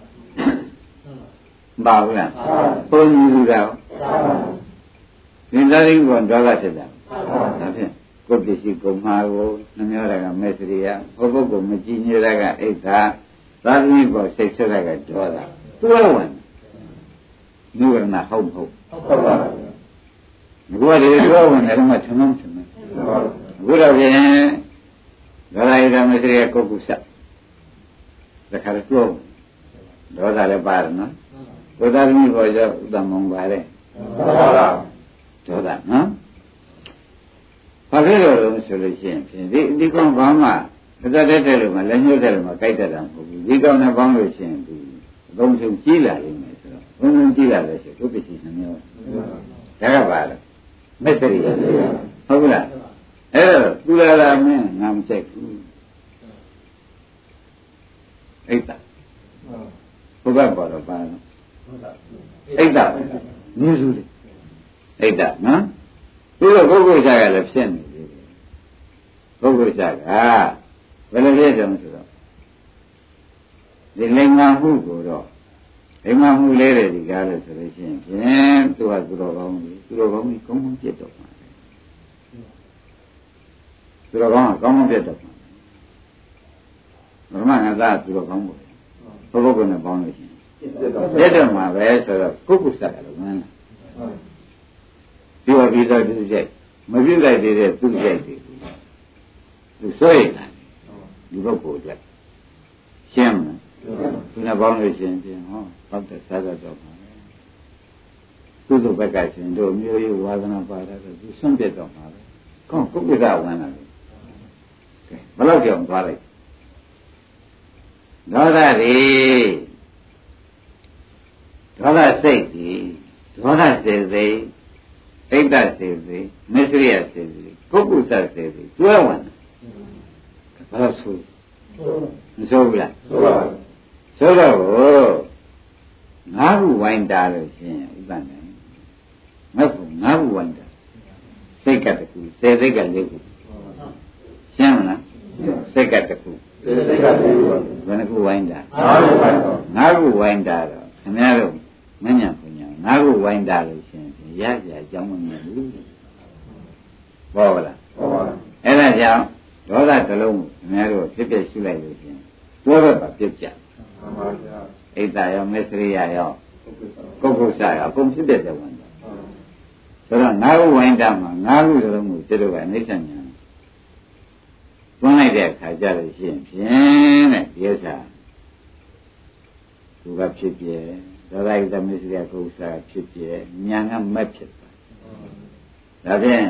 S2: ပါဘူးလားဘုံညူတာဒီသာရိပုတ္တရာဒေါသဖြစ်တာဒါဖြင့်ကိုပစ္စည်းကိုမှာကိုနှမျောတာကမေစရိယဘုဘုကိုမကြည်ညိုတာကအိတ်သာသာသမီကိုစိတ်ဆွတာကဒေါသသူကဝင်နိဝရဏဟုတ်မဟုတ်ဟုတ်ပါဘူးဘုရားဒီလိုဝင်တယ်တော့ထမင်းထမင်းဘုရားပြင်ဒေါသဣဒမေစရိယကိုကုသတခါတော့ဒေါသလည်းပါတယ်နော်ဘုရားသမီးကိုကြောဥဒ္ဒမုံပါတယ်ဒေါသနော်ဘာဖြစ်လို့လဲဆိုလို့ရှိရင်ဖြင့်ဒီဒီကောင်ဘာမှအသက်တက်တယ်လို့မှလက်ညှိုးတယ်လို့မှကြိုက်တတ်တာမဟုတ်ဘူးဒီကောင်နဲ့ပေါင်းလို့ရှိရင်ဒီအသုံးချုပ်ကြီးလာလိမ့်မယ်ဆိုတော့ဘုံဘုံကြီးလာလို့ရှိရင်ဒုပ္ပစီနှမျိုးဒါကပါလားမစ္စရိယဟုတ်ကလားအဲ့တော့သူလာလာမင်းငါမကြိုက်ဘူးအိတ်တာဘုရားပေါ်တော့ပါတော့အိတ်တာမျိုးစုလေးအိတ်တာနော်ပြီးတော့ပုဂ္ဂိုလ်ချကလည်းဖြစ်နေသေးတယ်ပုဂ္ဂိုလ်ချကဘယ်လိုဖြစ်ကြမလဲဆိုတော့ဒီလိင်္ဂမှုကိုတော့လိင်္ဂမှုလေးတွေဒီကားလို့ဆိုလို့ရှိရင်ဖြင့်သူကသူတော်ကောင်းကြီးသူတော်ကောင်းကြီးကောင်းကောင်းပြတ်တော့မှာသူတော်ကောင်းကကောင်းကောင်းပြတ်တော့မှာဘုရားငါသားသူတော်ကောင်းကိုပုဂ္ဂိုလ်နဲ့ပေါင်းလို့ရှိရင်ပြတ်တော့မှာပဲဆိုတော့ကုက္ကုစကလည်းမှန်းလားပြောပြီးတော့သူကြိုက်မပြုတ်လိုက်သေးတဲ့သူကြိုက်တယ်သူစိုးရိမ်တယ်ဒီပုဂ္ဂိုလ်ကြရှင်းမလားသူနဲ့ပေါင်းလို့ရှင်းချင်းဟောဟုတ်တယ်စားတော့တော့ပါသူ့ဘက်ကရှင်တို့မျိုးရိုးဝါသနာပါတာဆိုသူဆွန့်ပြတ်တော့မှာပဲကောင်းကုက္ကကဝင်လာတယ်ဘယ်လောက်ကြောင်သွားလိုက်ဒေါသတွေဒေါသစိတ်တွေဒေါသစေစိတ်ဣဒ္ဓစေစိမစ္စရိယစေစိပုဂ္ဂုစစေစိတွဲဝင်ဘယ်တော့ဆိုမဆိုဘူးလားဆိုပါဘူးဆိုတော့ငါးခုဝိုင်းတာလို့ရှိရင်ဥပ္ပန္နေငါ့ခုငါးခုဝိုင်းတာစိတ်ကတခုစေစိတ်ကလေးခုရှင်းမလားစိတ်ကတခုစေစိတ်ကလေးခုဘယ်နှခုဝိုင်းတာငါးခုဝိုင်းတာတော့ခင်ဗျားတို့မညံပညာငါးခုဝိုင်းတာလို့ရှိရင်ရကြအကြောင်းမမြင်ဘူးဘောပါလားဘောပါအဲ့ဒါကြောင့်ဒေါသတစ်လုံးကိုခင်ဗျားတို့ဖြစ်ဖြစ်ရှုလိုက်လို့ရှိရင်တွဲတော့ပြစ်ကြမှန်ပါဗျာဣဒ္ဓရောမစ္စရိယရောကုက္ကုစရောအကုန်ဖြစ်တဲ့ဝင်တာဆိုတော့ငါးခုဝိုင်းတာမှာငါးခုတစ်လုံးကိုသူတို့ကအနိစ္စညာတွန်းလိုက်တဲ့အခါကျလို့ရှိရင်ဖြင့်တဲ့ဒီဥစ္စာသူကဖြစ်ပြဲဒေါသဣဒ္ဓမစ္စရိယကုက္ကုစဖြစ်ပြဲညာကမက်ဖြစ်တာဒါဖြင့်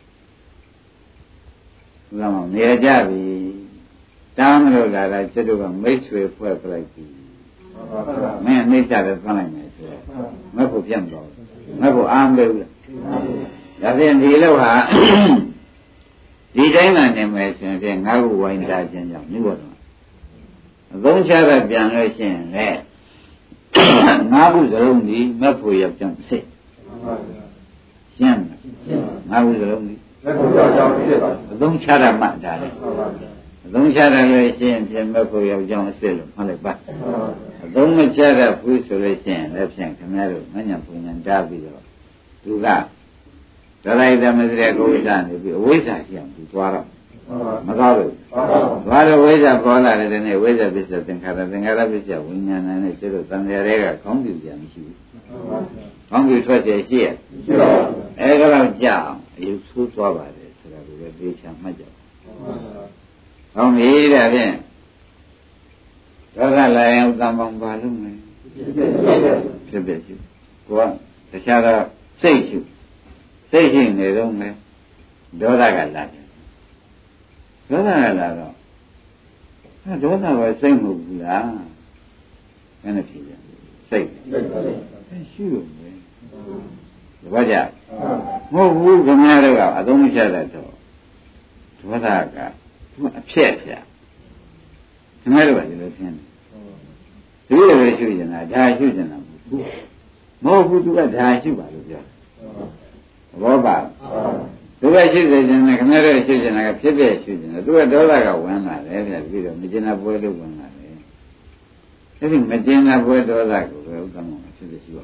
S2: ဘုရားမေနေကြပြီတားမလို့လာတာကျွတ်တို့ကမိတ်ဆွေဖွဲ့ပြလိုက်ပြီမင်းအိဋ္ဌပဲဖမ်းလိုက်မယ်ဆိုတော့မက်ဖို့ပြတ်တော့မက်ဖို့အားမပေးဘူးလားဒါဖြင့်ဒီလောက်ဟာဒီတိုင်းမှနေမယ်ဆိုရင်ငါ့ကိုဝိုင်းတာခြင်းကြောင့်မြို့တော်အသုံးချရပြန်လို့ရှိရင်လေငါးခုစလုံးဒီမက်ဖို့ရောက်ကြောင်းစိတ်ရှင်းမလားငါးခုစလုံးဒီမက်ဖို့ရောက်ကြောင်းစိတ်ပါအသုံးချရမှဒါလေအသုံးချရလို့ရှိရင်ပြန်မက်ဖို့ရောက်ကြောင်းအစ်လို့မှတ်လိုက်ပါအသုံးမချရဘူးဆိုလို့ရှိရင်လည်းဖြင့်ခင်ဗျားတို့မညံပုံညာတားပြီးတော့သူကဒလာဣဒမစရကိုဝိဇ္ဇာနေပြီးအဝိဇ္ဇာရှိအောင်သူသွားတော့မသွားဘူးသွားတော့ဝိဇ္ဇာပေါ်လာတဲ့နေ့ဝိဇ္ဇာပစ္စယသင်္ခါရသင်္ခါရပစ္စယဝိညာဏနဲ့ကျတော့သံဃာတွေကခေါင်းပြူကြမရှိဘူးခေါင်းပြူထွက်တယ်ရှိရရှိပါဘူးအဲဒါတော့ကြာအောင်အယုဆိုးသွားပါတယ်ဆိုတာကိုလည်းသိချာမှတ်ကြပါဟောင်းပြီတဲ့ဖြင့်ဒေါသလာရင်ဥတ္တမောင်ပါလို့မယ်ဖြစ်ဖြစ်ရှိကိုကတခြားတော့စိတ်ရှိစိတ်ရှိနေတော့မယ်ဒေါသကလာတယ်ဒေါသကလာတော့အဲဒေါသကစိတ်မဟုတ်ဘူးလားဘယ်နဲ့ဖြစ်လဲစိတ်စိတ်ရှိလို့ပဲဘာကြမဟုတ်ဘူးခင်ဗျားတို့ကအသုံးမချတတ်တော့ဒေါသကသူအဖြစ်အဖြစ်ခင်ဗျားတို့ကဒီလိုသိနေဒီလိုပဲရှိနေတာဒါရှိနေတာမဟုတ်ဘူးမဟုတ်ဘူးသူကဒါရှိပါလို့ပြောဘောပါသူကရှိစေခြင်းနဲ့ခင်ဗျားတို့ရှိခြင်းကဖြစ်ဖြစ်ရှိခြင်းသူကဒေါသကဝင်လာတယ်ပြပြီးတော့မကျင်တဲ့ပွဲလို့ဝင်လာတယ်အဲဒီမကျင်တဲ့ပွဲဒေါသကိုပဲဥက္ကမောဖြစ်ဖြစ်ရှိပါ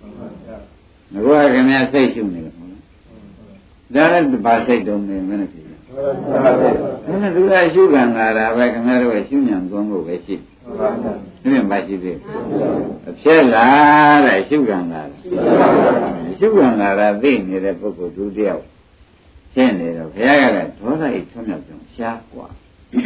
S2: ငါကခင်ဗျားစိတ်ရှုနေတယ်ဟုတ်လားဒါလည်းဘာစိတ်တုံးနေမနဲ့ဖြစ်ဒါကသူကရှုခံလာတာပဲခင်ဗျားတို့ကရှုညံသွန်းဖို့ပဲရှိတယ်ဒီမှာရှိသေးအဖြစ်လာတဲ့ရှုခံလာတာရှုခံလာတာသိနေတဲ့ပုဂ္ဂိုလ်သူတယောက်ရှင်းနေတော့ဘုရားကလည်းဒေါသဤထွန်းမြောက်ကြောင်းရှားกว่า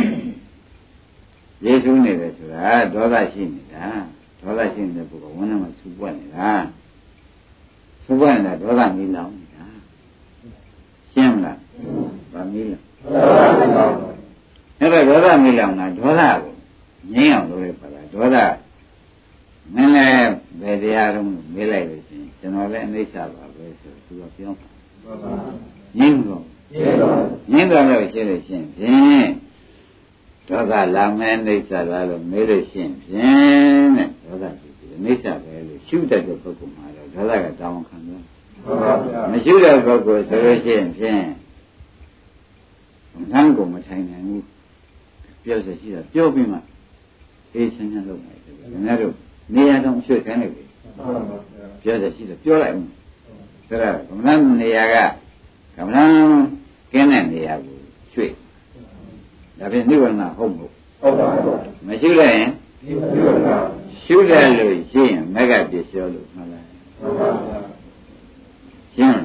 S2: ယေရှုနေတယ်ဆိုတာဒေါသရှိနေတာဒေါသရှိနေတဲ့ပုဂ္ဂိုလ်ဝန်းထဲမှာဆူပွက်နေတာဆူပွက်နေတာဒေါသမီးလောင်နေတာရှင်းမလားဗာမီးလောင်အဲ့ဒါဒေါသမီးလောင်တာဒေါသကိုငြိမ်းအောင်လုပ်လိုက်ပါလားဒေါသမင်းလည်းဘယ်တရားတော့မေးလိုက်လို့ရှိရင်ကျွန်တော်လည်းအနိစ္စပါပဲဆိုသူကပြောမှာငြိမ်းတော့ငြိမ်းတော့လို့ရှိလို့ရှိရင်ဖြင့်ဒေါသလာမဲအိဋ္ဌာလားလို့မေးလို့ရှိရင်ဖြင့်တဲ့ဒေါသရှိတယ်အိဋ္ဌာပဲလို့ရှုတတ်တဲ့ပုဂ္ဂိုလ်မှာတော့ဒေါသကတောင်းခံတယ်မရှုတဲ့ပုဂ္ဂိုလ်ဆိုလို့ရှိရင်ဖြင့်ငန်းကိုမထိုင်နိုင်ဘူးပြောစရှိတာပြောပြီးမှအေးချင်းချင်းလုပ်နိုင်တယ်ခင်ဗျားတို့နေရာတော့ရွှေ့ခိုင်းလိုက်ပြီပြောစရှိတယ်ပြောလိုက်ဦးဒါကကမ္မန္နေရာကကမ္မန္ကင်းတဲ့နေရာကိုရွှေ့ဒါဖြင့်နိဗ္ဗာန်ဟုတ်မဟုတ်ဟုတ်ပါဘူးမရှိလိုက်ရင်ရှုတယ်လို့ရှိရင်မဂ္ဂပစ္စယောလို့မှတ်လိုက်ဟုတ်ပါဘူးရှင်း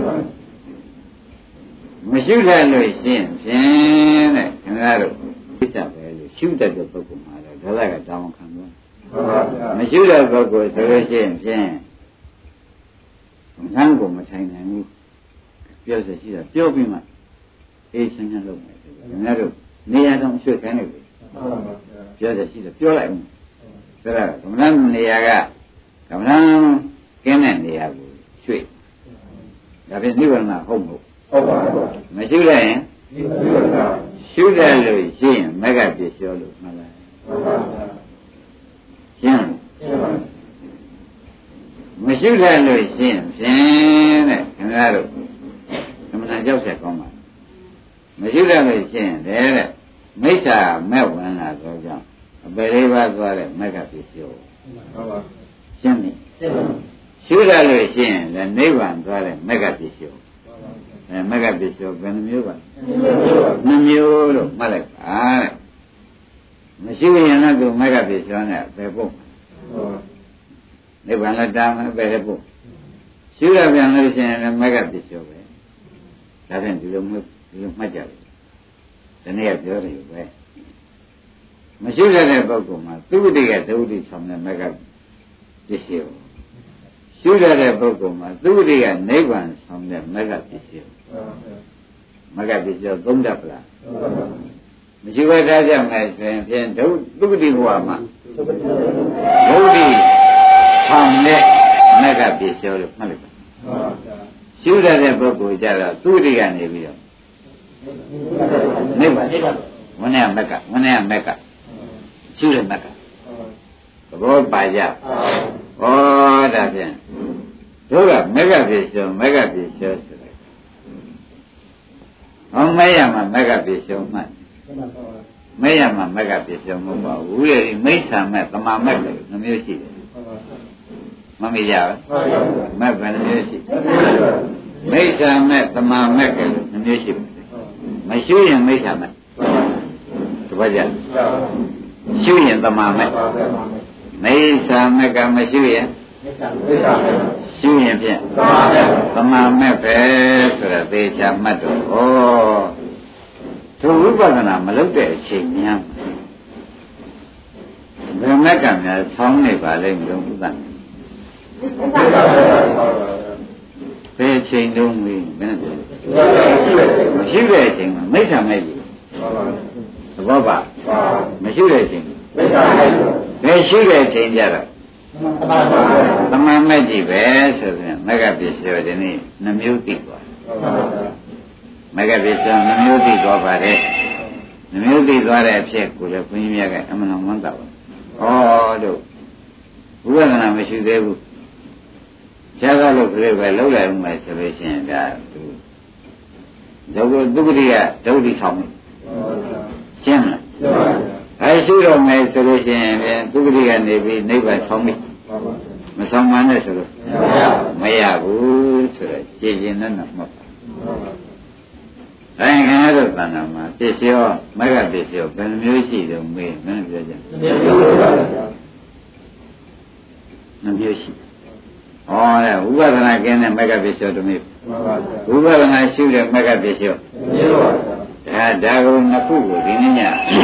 S2: မရှိတယ်လို့ရှိရင်ဖြင့်တဲ့ခင်ဗျားတို့သိကြပဲလို့ရှုတတ်တဲ့ပုဂ္ဂိုလ်မှာတော့ဒေါသကတောင်းခံတော့ဟုတ်ပါဘူးမရှိတဲ့ပုဂ္ဂိုလ်ဆိုလို့ရှိရင်ဖြင့်ငန်းကိုမထိုင်နိုင်ဘူးပြောစရှိတာပြောပြီးမှအေးချင်းချင်းလုပ်မယ်ခင်ဗျားတို့နေရာတော့ရွှေ့ခိုင်းလိုက်ပြီပြောတယ်ရှိတယ်ပြောလိုက်ဦးဒါကကမ္မန္နေရာကကမ္မန္ကင်းတဲ့နေရာကိုရွှေ့ဒါဖြင့်နိဗ္ဗာန်ဟုတ်မဟုတ်ဟုတ်ပါဘူးမရှိလိုက်ရင်ရှုတယ်လို့ရှိရင်မဂ္ဂပစ္စယောလို့မှတ်လိုက်ဟုတ်ပါဘူးရှင်းမရှိတယ်လို့ရှိရင်ဖြင့်တဲ့ခင်ဗျားတို့ကမ္မန္ကြောက်ဆက်ကောင်းပါမရှိတယ်လို့ရှိရင်တဲ့မိစ္ဆာမဲ့ဝင်လာတော့ကြောင့်အပေလေးပါးသွားတဲ့မဂ္ဂပစ္စယောဟုတ်ပါရှင်းပြီရှုရလို့ရှိရင်လည်းနိဗ္ဗာန်သွားတဲ့မဂ္ဂပစ္စယောအဲမဂ္ဂပစ္စယောဘယ်နှမျိုးပါနှမျိုးလို့မှတ်လိုက်ပါတဲ့မရှိရင်လည်းသူမဂ္ဂပစ္စယောနဲ့ပဲပို့နိဗ္ဗာန်လည်းတာမယ်ပဲပို့ရှုရပြန်လို့ရှိရင်လည်းမဂ္ဂပစ္စယောပဲဒါဖြင့်ဒီလိုမျိုးဒီလိုမှတ်ကြတယ်ဒီနေ့ကပြောတယ်ပဲမရှိတဲ့ပုဂ္ဂိုလ်မှာသုတိကသုတိဆောင်တဲ့မဂ္ဂပစ္စယောရှုရတဲ့ပုဂ္ဂိုလ်မှာသုတိကနိဗ္ဗာန်ဆောင်တဲ့မဂ္ဂပစ္စယောမဂ္ဂပစ္စယောသုံးတတ်ပလားမရှိဘဲထားကြမယ်ဆိုရင်ဖြင့်ဒုသုတိဘဝမှာဘုဒ္ဓဆောင်တဲ့မဂ္ဂပစ္စယောလို့မှတ်လိုက်ပါရှုရတဲ့ပုဂ္ဂိုလ်ကြတော့သုတိကနေပြီးတော့နိဗ္ဗာန်ဝိနည်းမက္ကဝိနည်းမက္ကရှုရမက္ကသဘောပါကြဩဒါဖြင့်တို့ကမက္ကပစ္စယောမက္ကပစ္စယောဆိုတယ်ဟောမဲရမှာမက္ကပစ္စယောမှတ်မဲရမှာမက္ကပစ္စယောမဟုတ်ပါဘူးရဲ့မိစ္ဆာမဲ့သမာမဲ့လို့နှမျိုးရှိတယ်မမေ့ရဘူးမဲ့ဘယ်နှမျိုးရှိမိစ္ဆာမဲ့သမာမဲ့လို့နှမျိုးရှိတယ်မရှိရင်မိစ္ဆာမဲ့တပတ်ကြရှုရင်သမာမဲ့မိစ္ဆာမဲ့ကမရှိရင်ရှုရင်ဖြင့်သမာမဲ့ပဲဆိုတော့သေချာမှတ်တော့ဩသူဝိပဿနာမလုပ်တဲ့အချိန်များဘယ်မဲ့ကများဆောင်းနေပါလိမ့်မလို့ဥပ္ပန္နဘယ်ချိန်တုန်းကဘယ်နဲ့မရှိတဲ့အချိန်မှာမိစ္ဆာမဲ့ကြီးသဘောပါမရှိတဲ့အချိန်မိစ္ဆာမဲ့ဘယ်ရှိတဲ့အချိန်ကြတော့သမာမဲ့ကြီးပဲဆိုရင်မဂ္ဂပစ္စယောဒီနေ့နှမျိုးသိသွားမဂ္ဂပစ္စယောနှမျိုးသိသွားပါတယ်နှမျိုးသိသွားတဲ့အဖြစ်ကိုလည်းဘုန်းကြီးများကအမှန်တော်မှန်တာပါဩတို့ဝိပဿနာမရှိသေးဘူးဇာကလို့ပြည့်ပဲလောက်လိုက်ဦးမယ်ဆိုလို့ရှိရင်ဒါသူဒုက္ခဒုက္ခရိယဒုက္ခဆောင်တယ်ရှင်းမလားအဲရှိတော့မယ်ဆိုလို့ရှိရင်ဒုက္ခရိယနေပြီးနိဗ္ဗာန်ဆောင်ပြီမဆောင်မှန်းနဲ့ဆိုလို့မရဘူးဆိုတော့ရှင်းရှင်းနဲ့မှတ်ပါတိုင်းခါတို့သဏ္ဍာန်မှာပစ္စယောမဂ္ဂပစ္စယောဘယ်မျိုးရှိတော့မေးမင်းပြောကြ။နှမျိုးရှိ။ဟောတဲ့ဥပဒနာကင်းတဲ့မဂ္ဂပစ္စယောတမျိုး။ဥပဒနာရှိတဲ့မဂ္ဂပစ္စယော။ဒါဒါကိုနှစ်ခုကိုဒီနေ့ည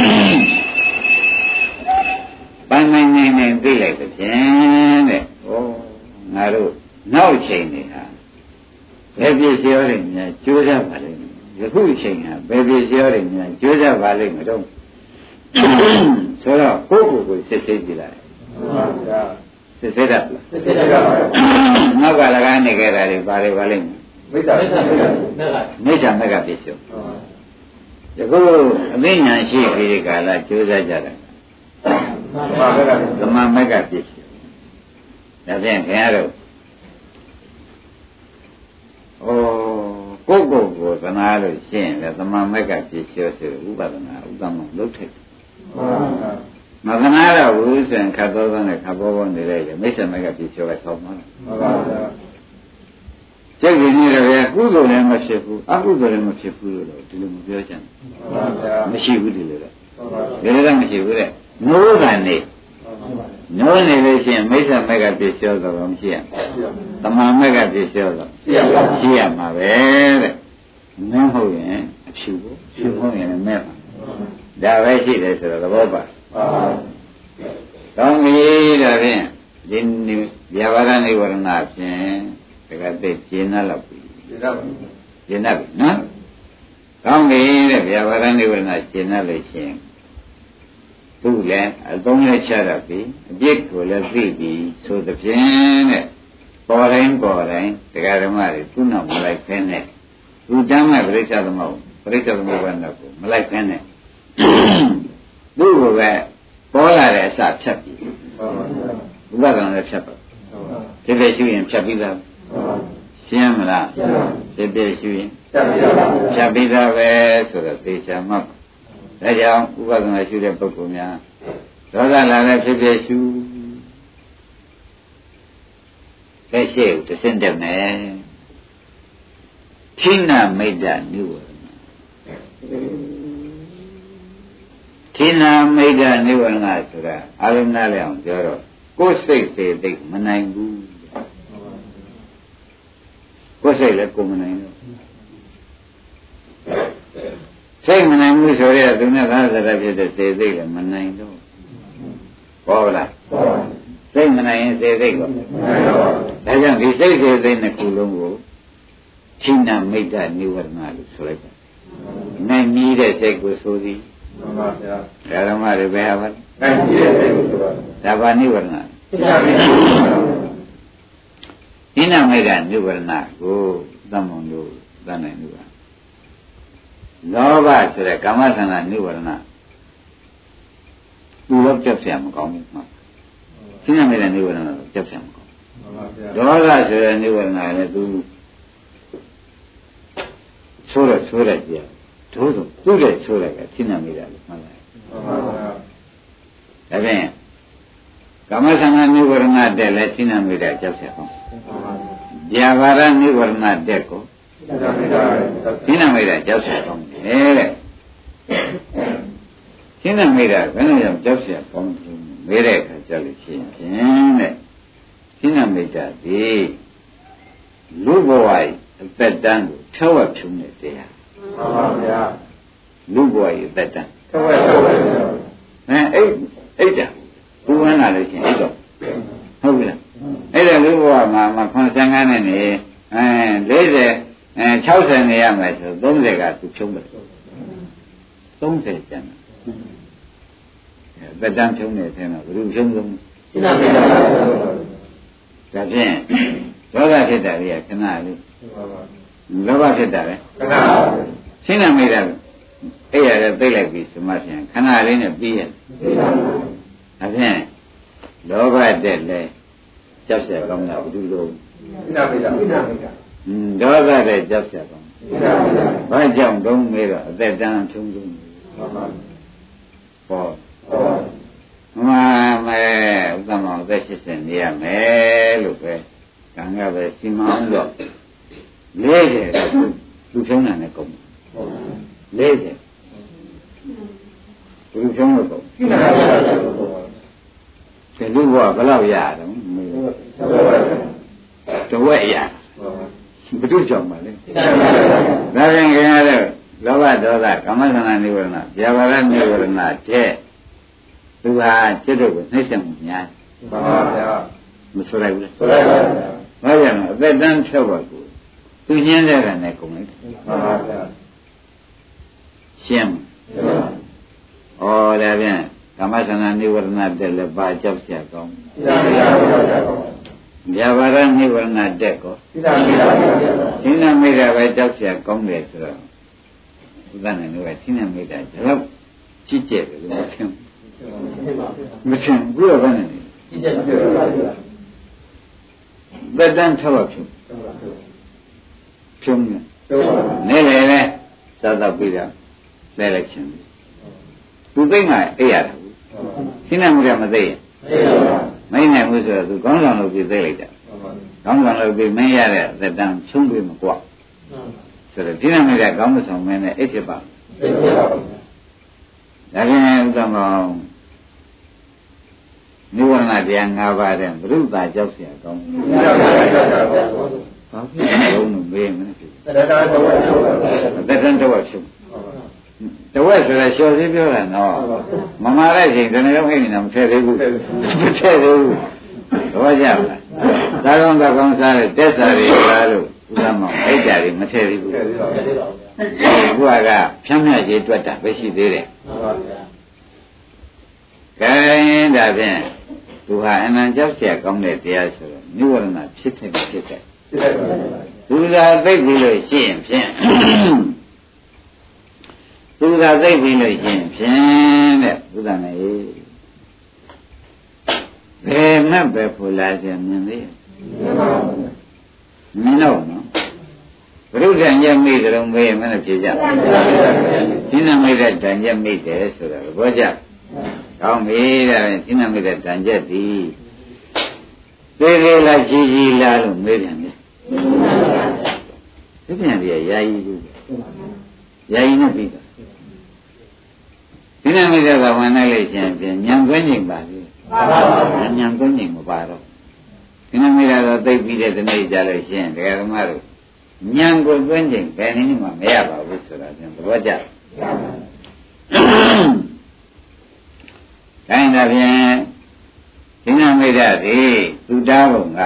S2: ပန်းနိုင်နေနေသိလိုက်တဲ့ဖြင့်တဲ့။ဟောငါတို့နောက်ချိန်နေဟာဘယ်ပစ္စယောတွေများကြိုးစားပါလိမ့်မယ်။ယခုချိန်ဟာဘယ်ပစ္စယောတွေများကြိုးစားပါလိမ့်မယ်တော့ဆိုတော့ကိုယ့်ကိုယ်ကိုစစ်ဆေးကြည့်လိုက်။မှန်ပါဗျာ။စစ်ဆေးတတ်လား။စစ်ဆေးတတ်ပါဘူး။နောက်ကလကားနေကြတာတွေပါလေပါလိမ့်မယ်။မိစ္ဆာမိစ္ဆာမိစ္ဆာမိစ္ဆာမကပစ္စယော။ယခုအသိဉာဏ်ရှိပြီးဒီကာလကြိုးစားကြတယ်။သမမကပစ္စယော။ဒါဖြင့်ခင်ဗျားတို့ဩကိုယ့်ကိုယ်ကိုသနာလို့ရှင်းတယ်သမမက်ကပြည့်စုံဆိုဥပဒနာဥပ္ပမလုပ်ထိုက်တယ်။မသနာတော့ဘူးဆိုရင်ခတ်တော်သောနဲ့ခတ်ပေါ်ပေါ်နေလိုက်တယ်မိစ္ဆာမက်ကပြည့်စုံကဆောင်းမှာ။မှန်ပါဗျာ။ကျက်ကြီးနေတယ်ကုသိုလ်လည်းမဖြစ်ဘူးအကုသိုလ်လည်းမဖြစ်ဘူးလို့ဒီလိုမပြောချင်ဘူး။မှန်ပါဗျာ။မရှိဘူးဒီလိုတော့။မှန်ပါဗျာ။ဒီလိုတော့မရှိဘူးတဲ့။နိုးကန်နေနိုးနေလို့ရှိရင်မိစ္ဆာမက်ကပြည့်စုံတော့မရှိရ။သမမက်ကပြည့်စုံတော့ရှိရပါရှိရမှာပဲတဲ့။မင်းဟုတ်ရင်အဖြူကိုဖြူဟုတ်ရင်လည်းမဲ့ပါဒါပဲရှိတယ်ဆိုတော့သဘောပါကောင်းပြီဒါဖြင့်ဒီဗျာပါဒနိဝရဏဖြင့်တကသိကျင်းတော့ပြီကျင်းတော့ကျင်းတော့နော်ကောင်းပြီတဲ့ဗျာပါဒနိဝရဏကျင်းတော့လို့ရှိရင်သူ့လည်းအသုံးနဲ့ချရပြီအပြစ်ကိုလည်းသိပြီဆိုသဖြင့်တဲ့ပေါ်တိုင်းပေါ်တိုင်းတရားဓမ္မတွေသူ့နောက်မလိုက်ဖဲနဲ့သူတမ်းမဲ့ပြိဿသမုပ္ပပြိဿသမုပ္ပါဒ်ကိုမလိုက်ဖဲနဲ့သူ့ကိုပဲပေါ်လာတဲ့အစဖြတ်ပြီးဥပဒနာလည်းဖြတ်ပါဒီလိုရှိရင်ဖြတ်ပြီးသားရှင်းမလားဒီပြည့်ရှိရင်ဖြတ်ပြီးသားပဲဆိုတော့သေချာမှတ်ဒါကြောင့်ဥပဒနာရှိတဲ့ပုဂ္ဂိုလ်များဒေါသလာတဲ့ဖြစ်ဖြစ်ရှုကဲရှိဦးတစ်စင်းတက်မယ်ခိဏမိတ်တနိဝရဏခိဏမိတ်တနိဝရဏဆိုတာအာရုံနာလည်းအောင်ပြောတော့ကိုယ်စိတ်စေသိမနိုင်ဘူးကိုယ်စိတ်လည်းကိုယ်မနိုင်ဘူးစိတ်မနိုင်ဘူးဆိုရဲသူနဲ့သာသရဖြစ်တဲ့စေသိလည်းမနိုင်တော့ဟုတ်လားစိတ်မနိုင်ရင်စေသိကောဒါကြောင့်ဒီစိတ်စေသိနှစ်ခုလုံးကိုခိဏမိတ်တနိဝရဏလို့ဆိုလိုက်တာနိုင်ကြီးတဲ့စိတ်ကိုဆိုသည်မှန်ပါဗျာဓမ္မတွေပဲဟာပါနိုင်ကြီးတဲ့စိတ်ကိုဆိုပါဒါပါနိဝရဏခိဏမိတ်တနိဝရဏကိုသမုံလို့သတ်နိုင်လို့ပါလောဘဆိုတဲ့ကာမသန္တာနိဝရဏသူတော့ပြတ်ပြမကောင်းဘူးမှခိဏမိတ်တနိဝရဏတော့ပြတ်ပြမကောင်းမှန်ပါဗျာဒေါသဆိုတဲ့နိဝရဏလည်းသူဆိုးရဆိုးရကြဒို့ဆိုသူ့ရဲ့ဆိုးရကခိဏမိတ်တလို့မှတ်လိုက်မှန်ပါဗျာဒါဖြင့်ကာမသန္တာနိဝရဏတဲ့လည်းခိဏမိတ်တကြောက်ဆက်အောင်ဗျာပါဒနိဝရဏတဲ့ကိုခိဏမိတ်တကြောက်ဆက်အောင်လေတဲ့ခိဏမိတ်တဘယ်လိုကြောင့်ကြောက်ဆက်အောင်မေးတဲ့အခါကြောက်လို့ရှိရင်ဖြင့်တဲ့ခိဏမိတ်တဒီလူဘဝရဲ့အသက်တန်းကိုထက်ဝက်ဖြုံးတဲ့တရားမှန်ပါဗျာလူဘဝရဲ့အသက်တန်းထက်ဝက်ဖြုံးတယ်အဲအဲ့အဲ့ဒါဘုရားလာလို့ရှိရင်အဲ့တော့ဟုတ်ပြီလားအဲ့ဒါလူဘဝမှာမှာခွန်ဆန်းကန်းနဲ့နေအဲ၄၀အဲ၆၀နေရမယ်ဆို၃၀ကသူဖြုံးတယ်၃၀ကျန်တယ်အသက်တန်းဖြုံးတဲ့အထဲမှာဘယ်လိုဖြုံးဆုံးရှင်းပါပြီဒါဖြင့်ဒေါသဖြစ်တာလေးကခဏလေးလောဘဖြစ်တာလေခဏရှင်းနေမိတာအဲ့ရတဲ့သိလိုက်ပြီစမဖြင့်ခဏလေးနဲ့ပြီးရဲ့ဒါဖြင့်လောဘတက်လဲကြောက်ရကောင်းတာဘုသူတို့ရှင်းနေမိတာရှင်းနေမိတာอืมဒေါသတဲ့ကြောက်ရကောင်းရှင်းနေမိတာဘာကြောင့်တုံးမေးတော့အသက်တန်းထုံထုံဟုတ်ပါဘူးဟောမှန်မယ်ဥက္ကမောအသက်၈၀နေရမယ်လို့ပဲကံကပဲစီမံတော့လေးတယ်သူဖြုံးတာနဲ့ကုန်လေးတယ်ဘယ်လိုဆုံးလို့တော့ဒီလူဘဝဘယ်လောက်ရတော့မေးတဝက်ရဘယ်သူကြောင့်ပါလဲဒါပြန်ခင်ရတဲ့လောဘဒေါသကာမသနာနိဝရဏဗျာပါဒနိဝရဏတဲ့သူဟာจิตတို့ကိုနှိမ့်ဆက်မှုများပါဗျာမဆိုလိုက်ဘူးလားဆိုလိုက်ပါဗျာဘာကြောင့်လဲအသက်တန်းဖြောက်ပါကိုသူညင်းတဲ့ကနဲ့ကုန်လိုက်ပါဗျာရှင်းဩဒါပြန်ကာမသနာနိဝရဏတဲ့လည်းပါကြောက်ရကောင်းဗျာပါဒနိဝရဏတဲ့ကိုသီလမိတ်တာပဲကြောက်ရကောင်းတယ်ဆိုတော့ဥဒ္ဒနာမျိုးကသီလမိတ်တာဒါတော့ကြည့်ကြတယ်လို့မထင်မထင်ဘူးတော့ဘယ်နဲ့ကြည့်ကြပါဗျာသက်တမ်း၆ဖြုံဖြုံနေနေလေသာသာပြီးတော့လဲလိုက်ချင်းသူသိမှအိပ်ရတာဘူးသီလမိတ်တာမသိရင်မင်းနိုင်ဘူးဆိုတော့သူကောင်းဆောင်လို့ပြီးသိလိုက်တာကောင်းဆောင်လို့ပြီးမင်းရတဲ့သက်တမ်းဖြုံးပြီးမကွာဆိုတော့သီလမိတ်တာကောင်းမဆောင်မင်းနဲ့အိပ်ဖြစ်ပါသိပါပါဒါပြန်ဥဒ္ဒမောနိဝရဏတရား၅ပါးတဲ့ဘုရုသာကြောက်เสียကောင်းဘာဖြစ်လုံးလို့မေးမလဲတတန်းတဝက်တတန်းတဝက်ချုပ်တဝက်ဆိုတော့လျှော်သေးပြောတာနော်မမာတဲ့ချိန်တနေ့တော့အိမ်နေတာမထည့်သေးဘူးမထည့်သေးဘူးတော့ကြပါလားဒါကောင်ကကောင်းစားတဲ့တက်စာတွေလားလို့ဥဒ္ဒမောအိတ်ကြတွေမထည့်သေးဘူးဘုရားကဖြမ်းမြတ်ရေးတွက်တာပဲရှိသေးတယ်မှန်ပါဗျာခိုင်းဒါဖြင့်သူဟာအနန္တကြောက်เสียကောင်းတဲ့တရားဆိုတော့နိဝရဏဖြစ်တယ်ဖြစ်တယ်သူသာသိပြီလို့ရှိရင်ဖြင့်သူသာသိပြီလို့ရှိရင်ဖြင့်တဲ့ဘုရားနဲ့ဘယ်မှပဲဖူလာခြင်းမြင်သေးမြင်တော့နော်ဘုရုဒ္ဓံညမိကြုံမေးမနဲ့ဖြေကြဒီနမိတ်တဲ့ဓာညမိတယ်ဆိုတော့ဘောကြကောင်းပြီဒါဖြင့်ဒီနမိတ်တဲ့ဓာညက်သည်သေးသေးလားကြီးကြီးလားလို့မေးပြန်တယ်ဒီပြန်ပြရာယီလို့ရာယီနဲ့ပြီးတာဒီနမိတ်တဲ့ကဝင်လိုက်လို့ရှင်ပြန်ညံသွင်းချိန်ပါလေညံသွင်းချိန်မပါတော့ဒီနမိတ်ကတော့သိပြီးတဲ့ဒီနေ့ကြလို့ရှင်ဒကာဓမ္မတို့ဉာဏ်ကိုသွင်းခြင်းဘယ်နည်းမှမရပါဘူးဆိုတာပြန်သဘောကျတယ်။ဒါရင်ဒါဖြင့်ဒီနာမိတ်တွေသူတားပုံ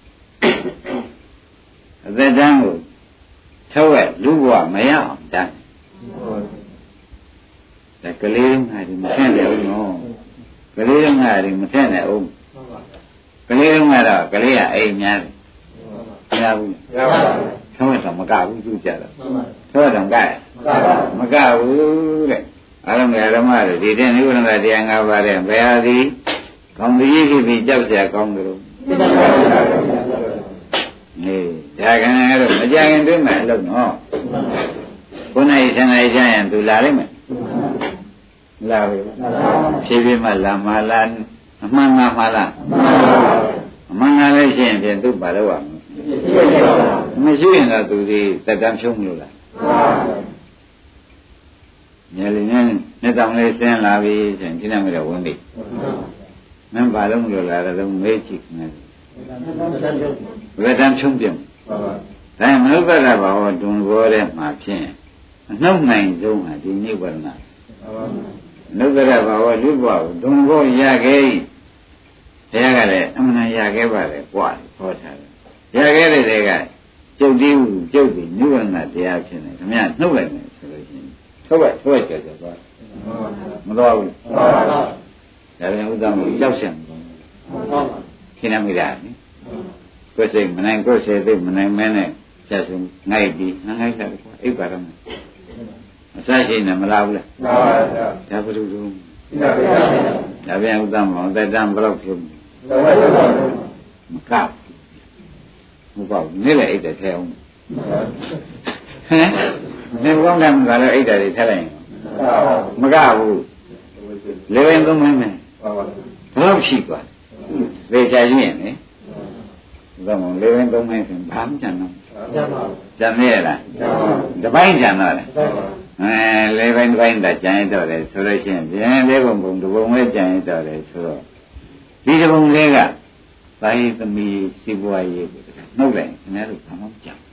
S2: ကအသက်တန်းကိုထောက်ရလူဘဝမရအောင်တန်း။ဒါကလေးငါဒီမထင်တယ်ဦးနော်။ကလေးငါဒီမထင်တယ်ဦး။ကလေးကတော့ကလေးကအိမ်များတယ်။မရဘူး။မရပါဘူး။ထောက်ရတော့မကဘူးသူကြတော့ထောက်ရတော့ကဲမကဘူးတဲ့အားလုံးဓမ္မတွေဒီတဲ့နိဗ္ဗာန်တရား၅ပါးတဲ့ဘယ်ဟာဒီကောင်းကြီးဖြစ်ပြီးကြောက်ကြကောင်းကြလို့နေဒါကလည်းတော့မကြခင်တွင်းမှာအလုပ်နော်ခုနကဆန္ဒရကြရင်သူလာလိမ့်မယ်လာပြီဖြည်းဖြည်းမှလာမလားအမှန်ငါမှလားအမှန်ငါလည်းရှိရင်ဖြင့်သူ့ဘာလို့ရမလဲမရှိရင်တော့သူဒီတက်တမ်းဖြုံးမလို့လားညလေးနဲ့နှစ်တောင်လေးဆင်းလာပြီဆိုရင်ဒီနေ့မှတော့ဝင်ပြီမင်းဘာလို့မလို့လာတော့မေးကြည့်နေဘယ်တမ်းဖြုံးပြုံးဒါမနုဿရဘာဝဒုံဘောတဲ့မှာဖြင့်အနှုတ်နိုင်ဆုံးဟာဒီနိဗ္ဗာန်နုဿရဘာဝလူဘဝဒုံဘောရခဲ့တရားကလည်းအမှန်ရခဲ့ပါတယ်ကြွားဟောထားတယ်ရခဲ့တဲ့တွေကကျုပ်တည်းဘူးကျုပ်ဒီနိဗ္ဗာန်တရားဖြစ်နေခင်ဗျာနှုတ်လိုက်မယ်ဆိုလို့ရှိရင်ဟုတ်ကဲ့ဟုတ်ကဲ့ကြောက်သွားမတော်ဘူးဒါပြန်ဥဒ္ဒမကြောက်ရှင်ခင်းနေမိတာနိကိုယ်စိတ်မနိုင်ကိုယ်စိတ်သိမနိုင်မဲနဲ့ဆက်ဆုံးငိုက်ပြီးငိုက်တာကွာအိပ်ပါတော့အစရှိနေမလားဘူးလားမှန်ပါဗျာဒါဘုရုတို့ဒါပြန်ဥဒ္ဒမသက်တမ်းဘယ်လောက်ဖြစ်မကမပေါ့နေ့လည်းအိပ်တယ်ထဲအောင်ဟမ်နေကောင်းတယ်ကလည်းအိတ်တာတွေထက်လိုက်မကဘူးလေဝင်သုံးမင်းမယ်ဘယ်လောက်ရှိသွားလဲသေချာရင်လေဒါမှလေဝင်သုံးမင်းဆိုဘာမှကြံတော့ကြံပါဘူးကြံနေရလားတပိုင်းကြံတော့လေဟအဲလေးပိုင်းပိုင်းသာကြံရတော့တယ်ဆိုလို့ရှိရင်ပြန်လေးပုံပုံတစ်ပုံပဲကြံရတော့တယ်ဆိုတော့ဒီတစ်ပုံလေးကသာယသမီးစီးပွားရေးကိုနှုတ်လိုက်ခင်ဗျားတို့ဘာမှမကြောက်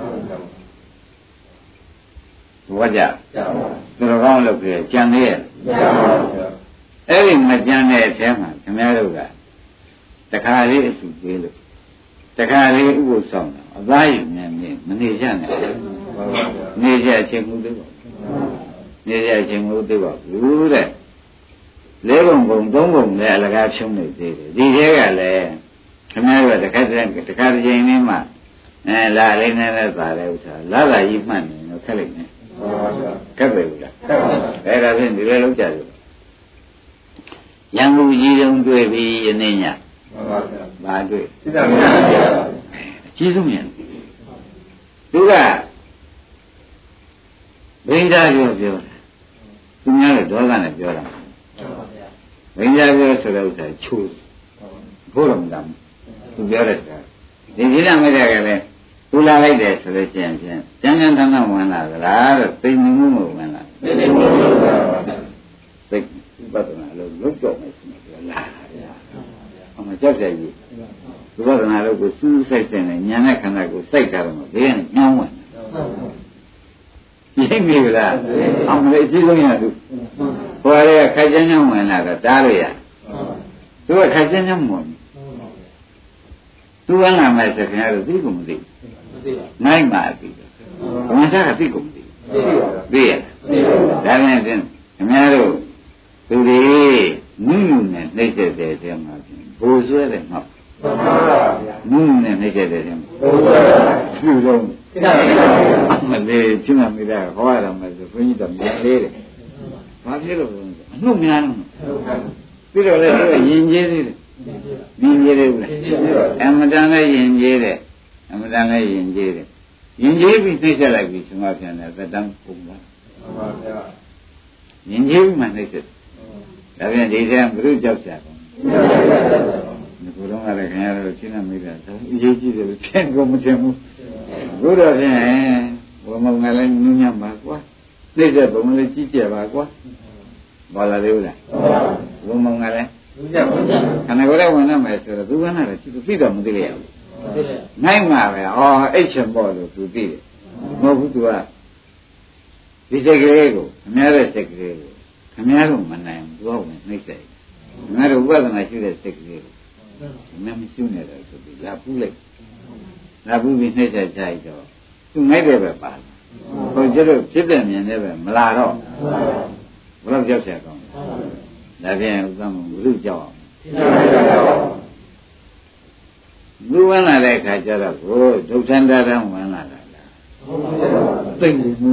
S2: ဘူးဘောကြသူတော်ကောင်းလုပ်ခဲ့ကြံသေးရဲ့အဲ့ဒီမကြံတဲ့အထဲမှာခင်ဗျားတို့ကတခါလေးအစုပေးလို့တခါလေးဥပုသ်ဆောင်တာအသားယူမြန်မြင်မနေရနဲ့နေကြအချိန်မှုသေးပါနေကြအချိန်မှုသေးပါဘူးတဲ့လေးပုံပုံသုံးပုံလည်းအလကားဖြုံးနေသေးတယ်ဒီထဲကလည်းခင်ဗျားတို့တခါတည်းတခါတစ်ချိန်လေးမှအဲလာလေးနဲ့လည်းသာတယ်ဥစ္စာလာလာကြီးမှတ်နေတော့ခက်လိုက်နေခက်ပဲဘူးလားအဲဒါဖြင့်ဒီလိုလုပ်ကြတယ်ရန်ကုန်ကြီးတုံးတွေ့ပြီးယနေ့ညဘာတွေ့သိတာမရဘူးအကြီးဆုံးမြန်သူကဗိဓာပြောပြောတာသူများလည်းဒေါသနဲ့ပြောတာဗိဓာပြောဆိုတဲ့ဥစ္စာချိုးဘိုးတော်မလားသူပြောတဲ့စကားဒီကိစ္စမဲ့တဲ့ကလည်းသူလာလိုက်တယ်ဆိုလို့ရှိရင်ဖြင့်ကျန်ကျန်ထမ်းထမ်းဝင်လာသလားတော့သိနေမှုမဝင်လာသိနေမှုသိပဿနာလို့လုံးကြောက်မယ်ဆိုတော့လာဗျာအမှကြောက်ကြကြီးဒီပဿနာလို့ကိုစူးစိုက်တဲ့ညာနဲ့ခန္ဓာကိုစိုက်တာတော့ဘေးကနေညောင်းဝင်ရိပ်ပြီလားအမှလည်းအကြီးဆုံးရသူဟိုရဲခိုက်ချမ်းချမ်းဝင်လာတော့တားလို့ရသူကခိုက်ချမ်းချမ်းဝင်သူကလာမယ်ဆိုခင်ဗျားတို့သိကုန်မသိဘူးနိုင်မှာပြီဘုရားကသိကုန်မသိဘူးသိရဒါနဲ့တင်ခင်ဗျားတို့သူတွေနုနုနဲ့နှိမ့်တဲ့တဲ့တဲမှာဘိုးဆွဲတယ်မှတ်နုနုနဲ့နှိမ့်တဲ့တဲ့တဲမှာဘိုးဆွဲပြုလုံးမလေးကျင်းမိတာဟောရတော့မယ်ဆိုဘုန်းကြီးတော့မလေးတယ်ဘာဖြစ်လို့အနှုတ်များလို့ပြီးတော့လည်းယဉ်ကျေးသေးတယ်ယဉ်ကျေးတယ်ဘူးလားအမတန်လည်းယဉ်ကျေးတယ်အမတန်လည်းယဉ်ကျေးတယ်ယဉ်ကျေးပြီးသိဆက်လိုက်ပြီးရှင်မပြန်တယ်သက်တမ်းပုံပါမှန်ပါဗျာယဉ်ကျေးပြီးမှသိဆက်ဒါပြန်ဒီထဲဘုရုကြောက်ကြတယ်ဒီကုလုံးကလည်းခင်ဗျားတို့ရှင်းနေမိတာဆိုအရေးကြီးတယ်လို့ထင်ကုန်မထင်ဘူးဘုရားဖြင့်ဘုံမောင်ကလည်းနူးညံ့ပါကွာသိတဲ့ဘုံလည်းကြီးကျယ်ပါကွာဘာလာသေးဘူးလားဘုံမောင်ကလည်းနူးညံ့ပါခန္ဓာကိုယ်လည်းဝင်နေမယ်ဆိုတော့သူကလည်းသူသိတော့မသိရဘူးနိုင်မှာပဲဩအိတ်ချင်ပေါ့လို့သူသိတယ်မဟုတ်ဘူးသူကဒီစိတ်ကလေးကိုအများတဲ့စိတ်ကလေးကိုခင်ဗျားတို့မနိုင်ဘူးသူကဝင်နှိမ့်တယ်ခင်ဗျားတို့ဥပဒနာရှိတဲ့စိတ်ကလေးကိုမင်းမရှိနေတယ်ဆိုပြီးလာပူးလိုက်လာပူးပြီးနှိမ့်ချက်ကြိုက်တော့သူငိုက်တယ်ပဲပါဟိုကျတော့ဖြစ်တဲ့မြင်တယ်ပဲမလာတော့ဘယ်တော့ကြောက်ချင်ကောင်းလဲဒါဖြင့်ဥက္ကမဘုရုကြောက်အောင်လူဝင်လာတဲ့အခါကျတော့ကိုဒုဋ္ဌန္တရံဝင်လာတာလားသိနေမှု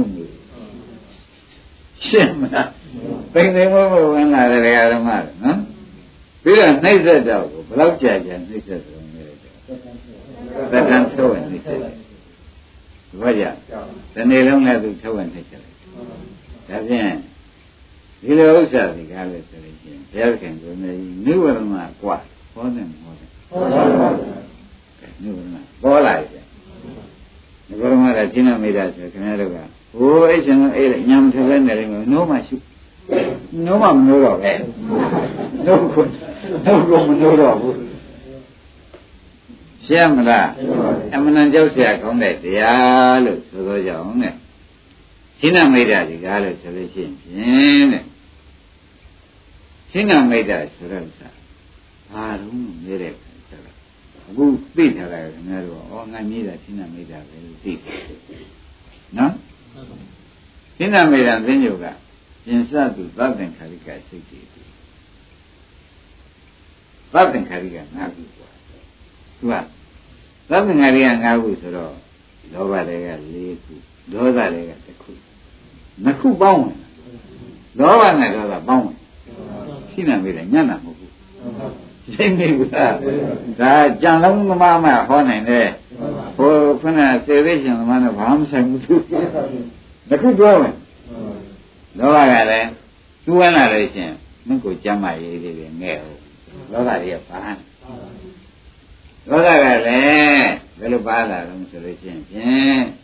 S2: ရှင်းမလားသိနေမှုဝင်လာတဲ့ဓမ္မနော်ပြီးတော့နှိမ့်သက်တော့ကိုဘယ်လောက်ကြာကြာနှိမ့်သက်ဆိုနေတယ်သတ္တန်ထုတ်ဝင်နှိမ့်သက်ဘာကြဒီနေ့လုံးလည်းသူထုတ်ဝင်နှိမ့်သက်ဒါဖြင့်ဒီလိုဥစ္စာတွေကားလို့ဆိုရင်ဘုရားခင်ကိုယ်နဲ့နိဝရဏကွာဟောတယ်မဟောတယ်ဟောပါဘူးနိဝရဏပေါ်လာတယ်နိဝရဏကရှင်းမိတာဆိုခင်ဗျားတို့ကဟိုအဲ့ရှင်အဲ့ညံထလဲနေတယ်နိုးမှရှုနိုးမှမနိုးတော့ပဲနိုးကိုနိုးကိုမနိုးတော့ဘူးရှင်းမလားအမှန်တန်ကြောက်เสียကောင်းတဲ့တရားလို့ဆိုတော့ကြောင်းနဲ့ရှင်းနာမိတ်တာဒီကားလို့ဆိုလို့ရှိရင်ဖြင့်တဲ့ရှင်းနာမိတ်တာဆိုတော့စာဘာလို့မြဲတဲ့ဆိုတော့အခုသိထားတယ်ခင်ဗျားတို့ဩငါမြည်တာရှင်းနာမိတ်တာပဲလို့သိတယ်နော်ရှင်းနာမိတ်တာသိညုတ်ကပြင်စသူသဗ္ဗင်္ခါရိကစိတ်တည်သဗ္ဗင်္ခါရိကငါးခုပေါ့သူကသဗ္ဗင်္ခါရိကငါးခုဆိုတော့လောဘတွေက၄ခုဒေါသတွေကတစ်ခုနှစ်ခုပေါင်းဝင်လောဘနဲ့ဒေါသပေါင်းဝင်ရှင်းနာမိတ်တာညံ့တာမဟုတ်ဘူးရှင်းနေဘူးလားဒါကြံလုံးသမားမှဟောနိုင်တယ်ဟိုခုနစေဝိရှင်သမားနဲ့ဘာမှဆိုင်ဘူးသူနှစ်ခုပြောဝင်လောဘကလည်းသူဝင်လာလို့ရှင်မင်းကိုကြမ်းမရေးသေးတယ်ငဲ့ဟုတ်လောဘတွေကဘာလောဘကလည်းဘယ်လိုပါလာလဲဆိုလို့ရှင်ဖြင့်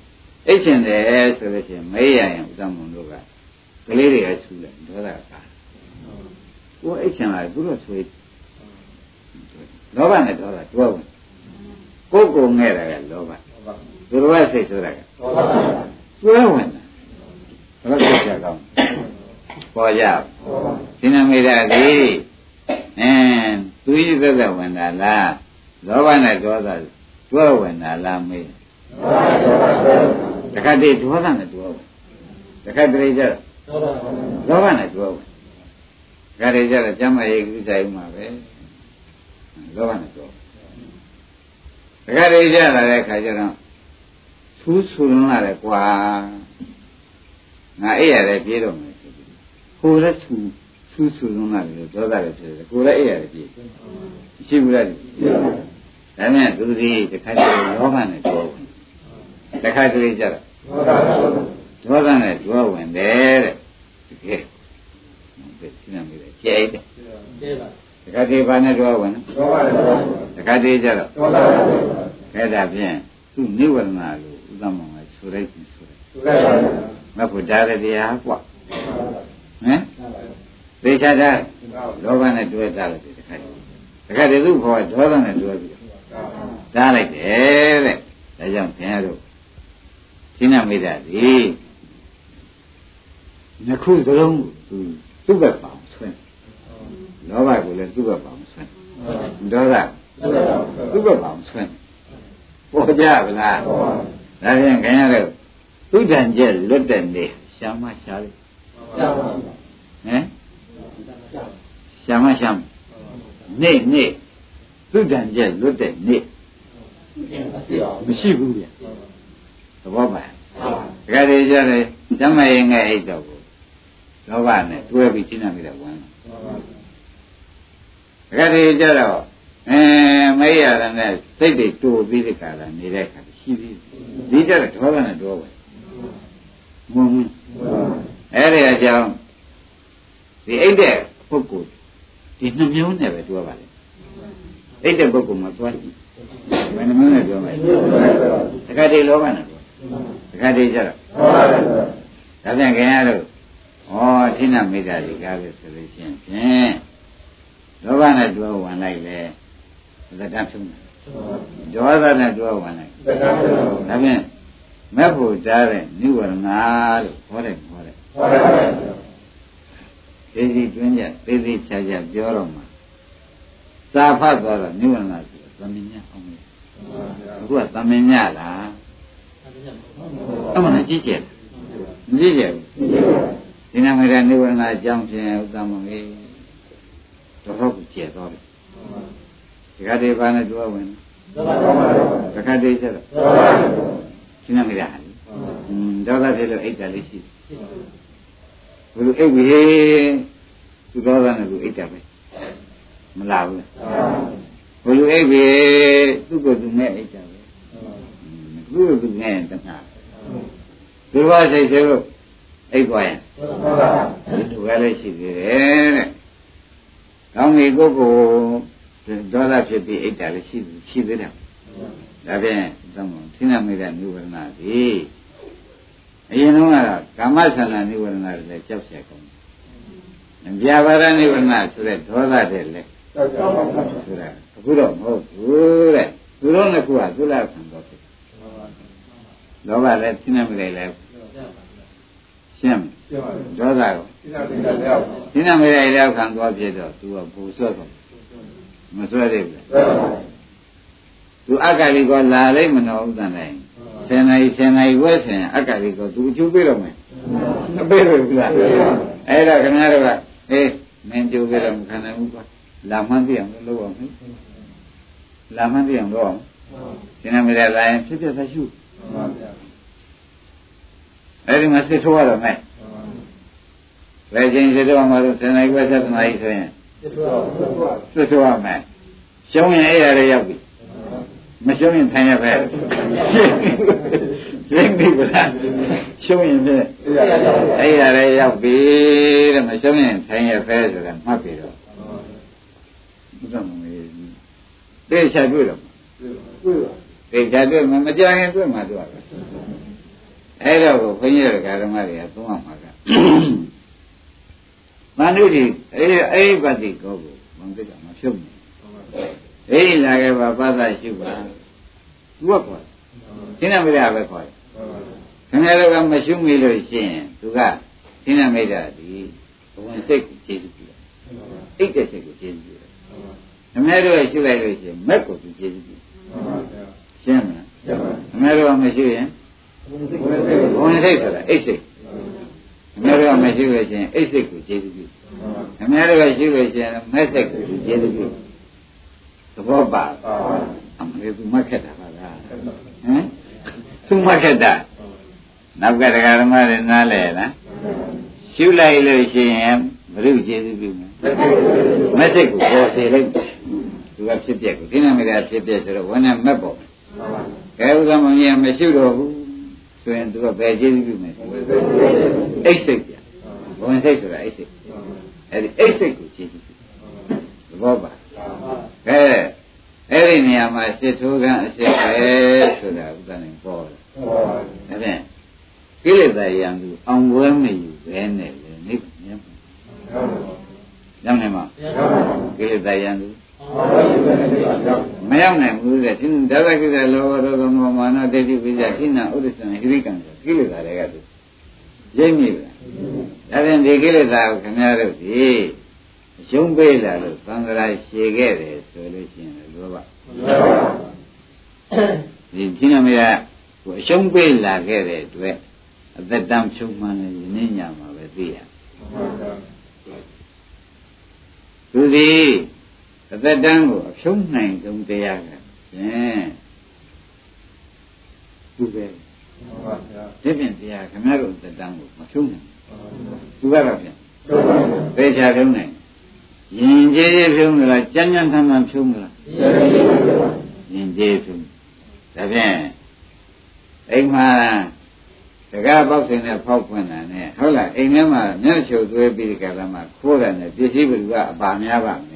S2: အိတ်ချင်တယ်ဆိုလို့ရှိရင်မေးရရင်ဥဒ္ဓမုံတို့ကကလေးတွေကဆူတယ်ဒေါသကပါကိုအိတ်ချင်လာသူတို့ဆွေးလောဘနဲ့ဒေါသတွဲဝင်ကိုယ်ကိုငဲ့တာကလောဘသူတို့ကစိတ်ဆိုတာကတွဲဝင်တာဘယ်လိုကြောက်ကောင်းပေါ်ကြဒီနမိတ်ဒါလေးအင်းသူကြီးသက်သက်ဝင်တာလားလောဘနဲ့ဒေါသတွဲဝင်တာလားမေးတခါတည်းဒေါသနဲ့တွဲဝင်တခါတည်းကျလောဘနဲ့တွဲဝင်တခါတည်းကျတော့ကျမ်းမာရေးကိစ္စဥမှာပဲလောဘနဲ့တွဲတခါတည်းကျလာတဲ့ခါကျတော့သူးဆူလွန်းလာတယ်ကွာငါအိပ်ရတယ်ပြေးတော့မယ်ဆိုပြီးကိုယ်လည်းဆူဆူဆူလွန်းလာတယ်လို့ဒေါသလည်းဖြစ်တယ်ကိုယ်လည်းအိပ်ရတယ်ပြေးရှိဘူးလားဒါနဲ့သူဒီတခါတည်းလောဘနဲ့တွဲဝင်တခါတည်းကျတော့ဒေါသနဲ့တွဲဝင်တယ်တဲ့တကယ်ဒီစိနေမိတယ်ကျဲတယ်ကျဲပါတခါတည်းဘာနဲ့တွဲဝင်ဒေါသနဲ့တခါတည်းကျတော့ဒေါသနဲ့အဲ့ဒါဖြင့်သူနိဝရဏလို့ဥဒ္ဓမောင်ကဆိုလိုက်ပြီဆိုတယ်ဆိုလိုက်ပါမဖို့ဒါရတရားကွာဟမ်သိချတာလောဘနဲ့တွဲတာလို့ဒီတခါတည်းတခါတည်းသူ့ဘောဒေါသနဲ့တွဲပြီးတားလိုက်တယ်တဲ့ဒါကြောင့်ခင်ဗျားတို့ရှင်းနမိတ်တာဒီနှစ်ခုစလုံးသူသူ့ဘက်ပါအောင်ဆွဲလောဘကိုလည်းသူ့ဘက်ပါအောင်ဆွဲဒေါသသူ့ဘက်ပါအောင်ဆွဲပေါ်ကြဗလားဒါဖြင့်ခင်ဗျားတို့သူ့တန်ကျက်လွတ်တဲ့နေရှာမရှာလို့ရှာပါဟမ်ရှာမရှာနေနေသူ့တန်ကျက်လွတ်တဲ့နေမရှိဘူးဗျသဘောပါတကယ်တည်းကျတယ်ဓမ္မရင်ငယ်အိတ်တော့ကိုလောဘနဲ့တွဲပြီးရှင်းနေပြီတော့ဝမ်းတကယ်တည်းကျတော့အဲမေးရတဲ့နဲ့စိတ်တွေတူပြီးတဲ့ကာလနေတဲ့ခါရှိသေးဒီကျတော့ဒေါသနဲ့တွဲပဲငုံအဲ့ဒီအကြောင်းဒီအိတ်တဲ့ပုဂ္ဂိုလ်ဒီနှမျိုးနဲ့ပဲတွဲပါလေအိတ်တဲ့ပုဂ္ဂိုလ်မှာတွဲကြည့်ဘယ်နှမျိုးနဲ့တွဲမလဲတခါတည်းလောဘနဲ့တွဲတခါတည်းကျတော့ဒါပြန်ခင်ဗျားတို့ဩထိနာမိတ်တာဒီကားပဲဆိုလို့ရှိရင်ဖြင့်လောဘနဲ့တွဲဝင်လိုက်လေသတ္တဖြုံးတယ်ဒေါသနဲ့တွဲဝင်လိုက်သတ္တဖြုံးဒါပြန်မက်ဖို့ကြားတဲ့နိဝရဏလို့ခေါ်တယ်ခေါ်တယ်ခေါ်တယ်ဒီစီတွင်းကြသိသိချာချာပြောတော့မှာစာဖတ်သွားတော့နိဝရဏဆိုသမင်ညအောင်မယ်အခုကသမင်ညလားအမှန်ကြီးကျယ်မကြီးကျယ်ဘူးဒီနာမရနိဝရဏအကြောင်းဖြင့်ဥဒ္ဓမကြီးတော်တော်ကိုကျယ်သွားပြီဒီကတည်းကနဲ့တွဲဝင်တခါတည်းကျတော့ဒီနာမရဟာဒေါသဖြစ်လို့အိတ်တယ်လေးရှိဘယ်လိုအိတ်ဝေးသူဒေါသနဲ့သူအိတ်တယ်ပဲမလာဘူးဘယ်လိုအိတ်ဝေးသူ့ကိုယ်သူနဲ့အိတ်တယ်ပဲသူ့ကိုယ်သူနဲ့တခါဒီဘာစိတ်ဆိုလို့အိတ်သွားရင်ဒီလိုပဲလေးရှိသေးတယ်တဲ့ကောင်းပြီကိုယ်ကိုဒေါသဖြစ်ပြီးအိတ်တယ်လေးရှိရှိသေးတယ်ဒါဖြင့်သမ္မာသင်္နမိတ်တဲ့နိဝရဏသည်အရင်တော့ကတော့ကာမဆန္ဒနိဝရဏတွေလည်းကြောက်ရကုန်တယ်။ဗျာပါဒနိဝရဏဆိုတဲ့ဒေါသတဲ့လည်းကြောက်ရကုန်တယ်ဆိုတာအခုတော့မဟုတ်ဘူးတဲ့။သူတို့နှစ်ခုကသုလခံတော့ဖြစ်။လောဘလည်းသင်္နမိတ်လည်းရှင်း။ဒေါသကိုသင်္နမိတ်လည်းခံတော့ဖြစ်တော့သူကဘူဆွတ်တော့မဆွဲသေးဘူး။သူအက္ခလီကလာလိမ့်မနော်ဥဒ္ဒနိုင်ဆယ်နာရီဆယ်နာရီဝဲဆင်အက္ခလီကသူအကျိုးပေးတော့မယ်မပေးဘူးလားအဲ့ဒါခင်ဗျားတို့ကအေးမင်းကျိုးပေးတော့မခံနိုင်ဘူးကွာလာမှန်းသိအောင်လုပ်အောင်လာမှန်းသိအောင်လုပ်အောင်ရှင်းနေမလဲလာရင်ဖြစ်ဖြစ်သက်ရှုအဲ့ဒီမှာစစ်ထိုးရတော့မယ်ဘယ်ချိန်စစ်ထိုးမှတော့ဆယ်နာရီဝဲဆယ်နာရီဆိုရင်စစ်ထိုးစစ်ထိုးရမယ်ရှုံးရင်အဲ့ရရရောက်ပြီမရှုံးရင်ထိုင်ရပဲရှင်းပြီဗျာရှုံးရင်ဖြင့်အဲ့ရလည်းရောက်ပြီတဲ့မရှုံးရင်ထိုင်ရပဲဆိုတာမှတ်ပြီတော့ဘုရားမမေးတေချာတွေ့တော့တွေ့ပါတေချာတွေ့မှမကြခင်တွေ့မှတွေ့ပါအဲ့တော့ဘုန်းကြီးတို့ဓမ္မတွေကသုံးအောင်မှာကမန္တုဒီအဲ့အဲ့ပတ္တိကောကိုမင်္ဂကမဖြုတ်နေအေးလာခဲ့ပါပါသရှိပါသူကခေါ်တယ်သင်္နမိတ်ပဲခေါ်တယ်ခင်ဗျားတို့ကမရှုမိလို့ရှိရင်သူကသင်္နမိတ်ဒီဘဝင်စိတ်ကိုကျေစုပြုတယ်အိတ်တဲ့စိတ်ကိုကျေစုပြုတယ်ခင်ဗျားတို့ကရှုလိုက်လို့ရှိရင်မက်ကိုသူကျေစုပြုရှင်းမလားခင်ဗျားတို့ကမရှုရင်ဘဝင်စိတ်ဆိုတာအိတ်စိတ်ခင်ဗျားတို့ကမရှုလို့ရှိရင်အိတ်စိတ်ကိုကျေစုပြုခင်ဗျားတို့ကရှုလို့ရှိရင်မက်စိတ်ကိုကျေစုပြုသဘောပါအမေကမခက်တာပါလားဟမ်သူမခက်တာနောက်ကတရားဓမ္မတွေနားလဲလားရှုလိုက်လို့ရှိရင်ဘုရုကျေစုပြုမယ်မက်စိတ်ကိုပေါ်စေလိုက်သူကဖြစ်ပြက်ကိုဒီနာမည်ကဖြစ်ပြက်ဆိုတော့ဝဏ္ဏမက်ပေါ်ကဲဥက္ကမကြီးမရှုတော့ဘူးဆိုရင်သူကဘယ်ကျေစုပြုမယ်အိတ်စိတ်ပြဘဝင်စိတ်ဆိုတာအိတ်စိတ်အဲ့ဒီအိတ်စိတ်ကိုကျေစုပြုသဘောပါကဲအဲ့ဒီနေရာမှာစစ်ထိုးကံအစစ်ပဲဆိုတာဥဒ္ဒနဲ့ပေါ်တယ်ဟုတ်ပါဘူးဒါဖြင့်ကိလေသာရံသူအောင်ပွဲမယူပဲနဲ့လေနိဗ္ဗာန်ရောက်နိုင်မှာကိလေသာရံသူမရောက်နိုင်ဘူးတဲ့ဒီဒါသကိစ္စလောဘဒေါသမောမာနဒိဋ္ဌိဝိဇ္ဇာကိဏဥဒ္ဒဆံဟိရိကံဆိုကိလေသာတွေကသူရိပ်မိပဲဒါဖြင့်ဒီကိလေသာကိုခင်ဗျားတို့ဒီရှုံးပေးလာလို့သံဃာရှည်ခဲ့တယ်ဆိုလို့ရှိရင်လောဘဒီဒီနမေကဟိုအရှုံးပေးလာခဲ့တဲ့အတွက်အသက်တမ်းဖြုံးမှန်းလည်းယနေ့ညမှာပဲသိရသူဒီအသက်တမ်းကိုအဖြုံးနိုင်ဆုံးတရားကရှင်သူပဲဒီပြင်တရားခင်ဗျားတို့အသက်တမ်းကိုမဖြုံးနိုင်သူကတော့ပြန်သေချာဖြုံးနိုင်ရင်ကျေးဖြုံးမလားကြမ်းကြမ်းထမ်းထမ်းဖြုံးမလားရင်ကျေးဖြုံးဒါဖြင့်အိမ်မှာတကားပေါက်စင်နဲ့ဖောက်ဖွင့်တာနဲ့ဟုတ်လားအိမ်ထဲမှာမျက်ချုပ်သွေးပြီးဒီကလာမှာခိုးတယ်နဲ့ပစ္စည်းဘယ်သူကအပါများပါမလဲ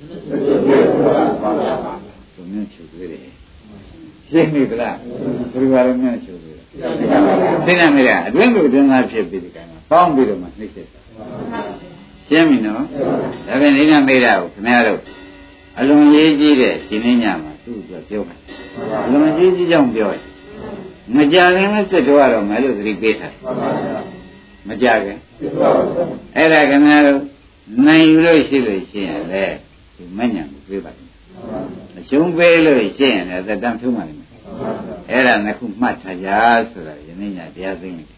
S2: သူမျက်ချုပ်သွေးတယ်ရှင်းပြီလားဘယ်လိုပါလဲမျက်ချုပ်သွေးသိနေမလားအတွင်းကိုအတွင်းသားဖြစ်ပြီးဒီကမှာပေါင်းပြီးတော့မှနှိမ့်ဆက်တာရှင်းပြီနော်ဒါဖြင့်ဒီနေ့မေးတာကိုခင်ဗျားတို့အလွန်ရေးကြီးတဲ့ဒီနေ့ညမှာသူ့အတွက်ပြောတယ်အလွန်ရေးကြီးကြောင်းပြောတယ်မကြခင်လည်းစစ်တော်ရတော့မယ်လို့သတိပေးထားမကြခင်အဲ့ဒါခင်ဗျားတို့နိုင်ယူလို့ရှိလို့ရှိရင်လေဒီမညံကိုပြေးပါလိမ့်မယ်အရှုံးပေးလို့ရှိရင်လည်းသက်တမ်းဖြုံးပါလိမ့်မယ်အဲ့ဒါနှစ်ခုမှတ်ထားကြဆိုတာယနေ့ညတရားသိနေ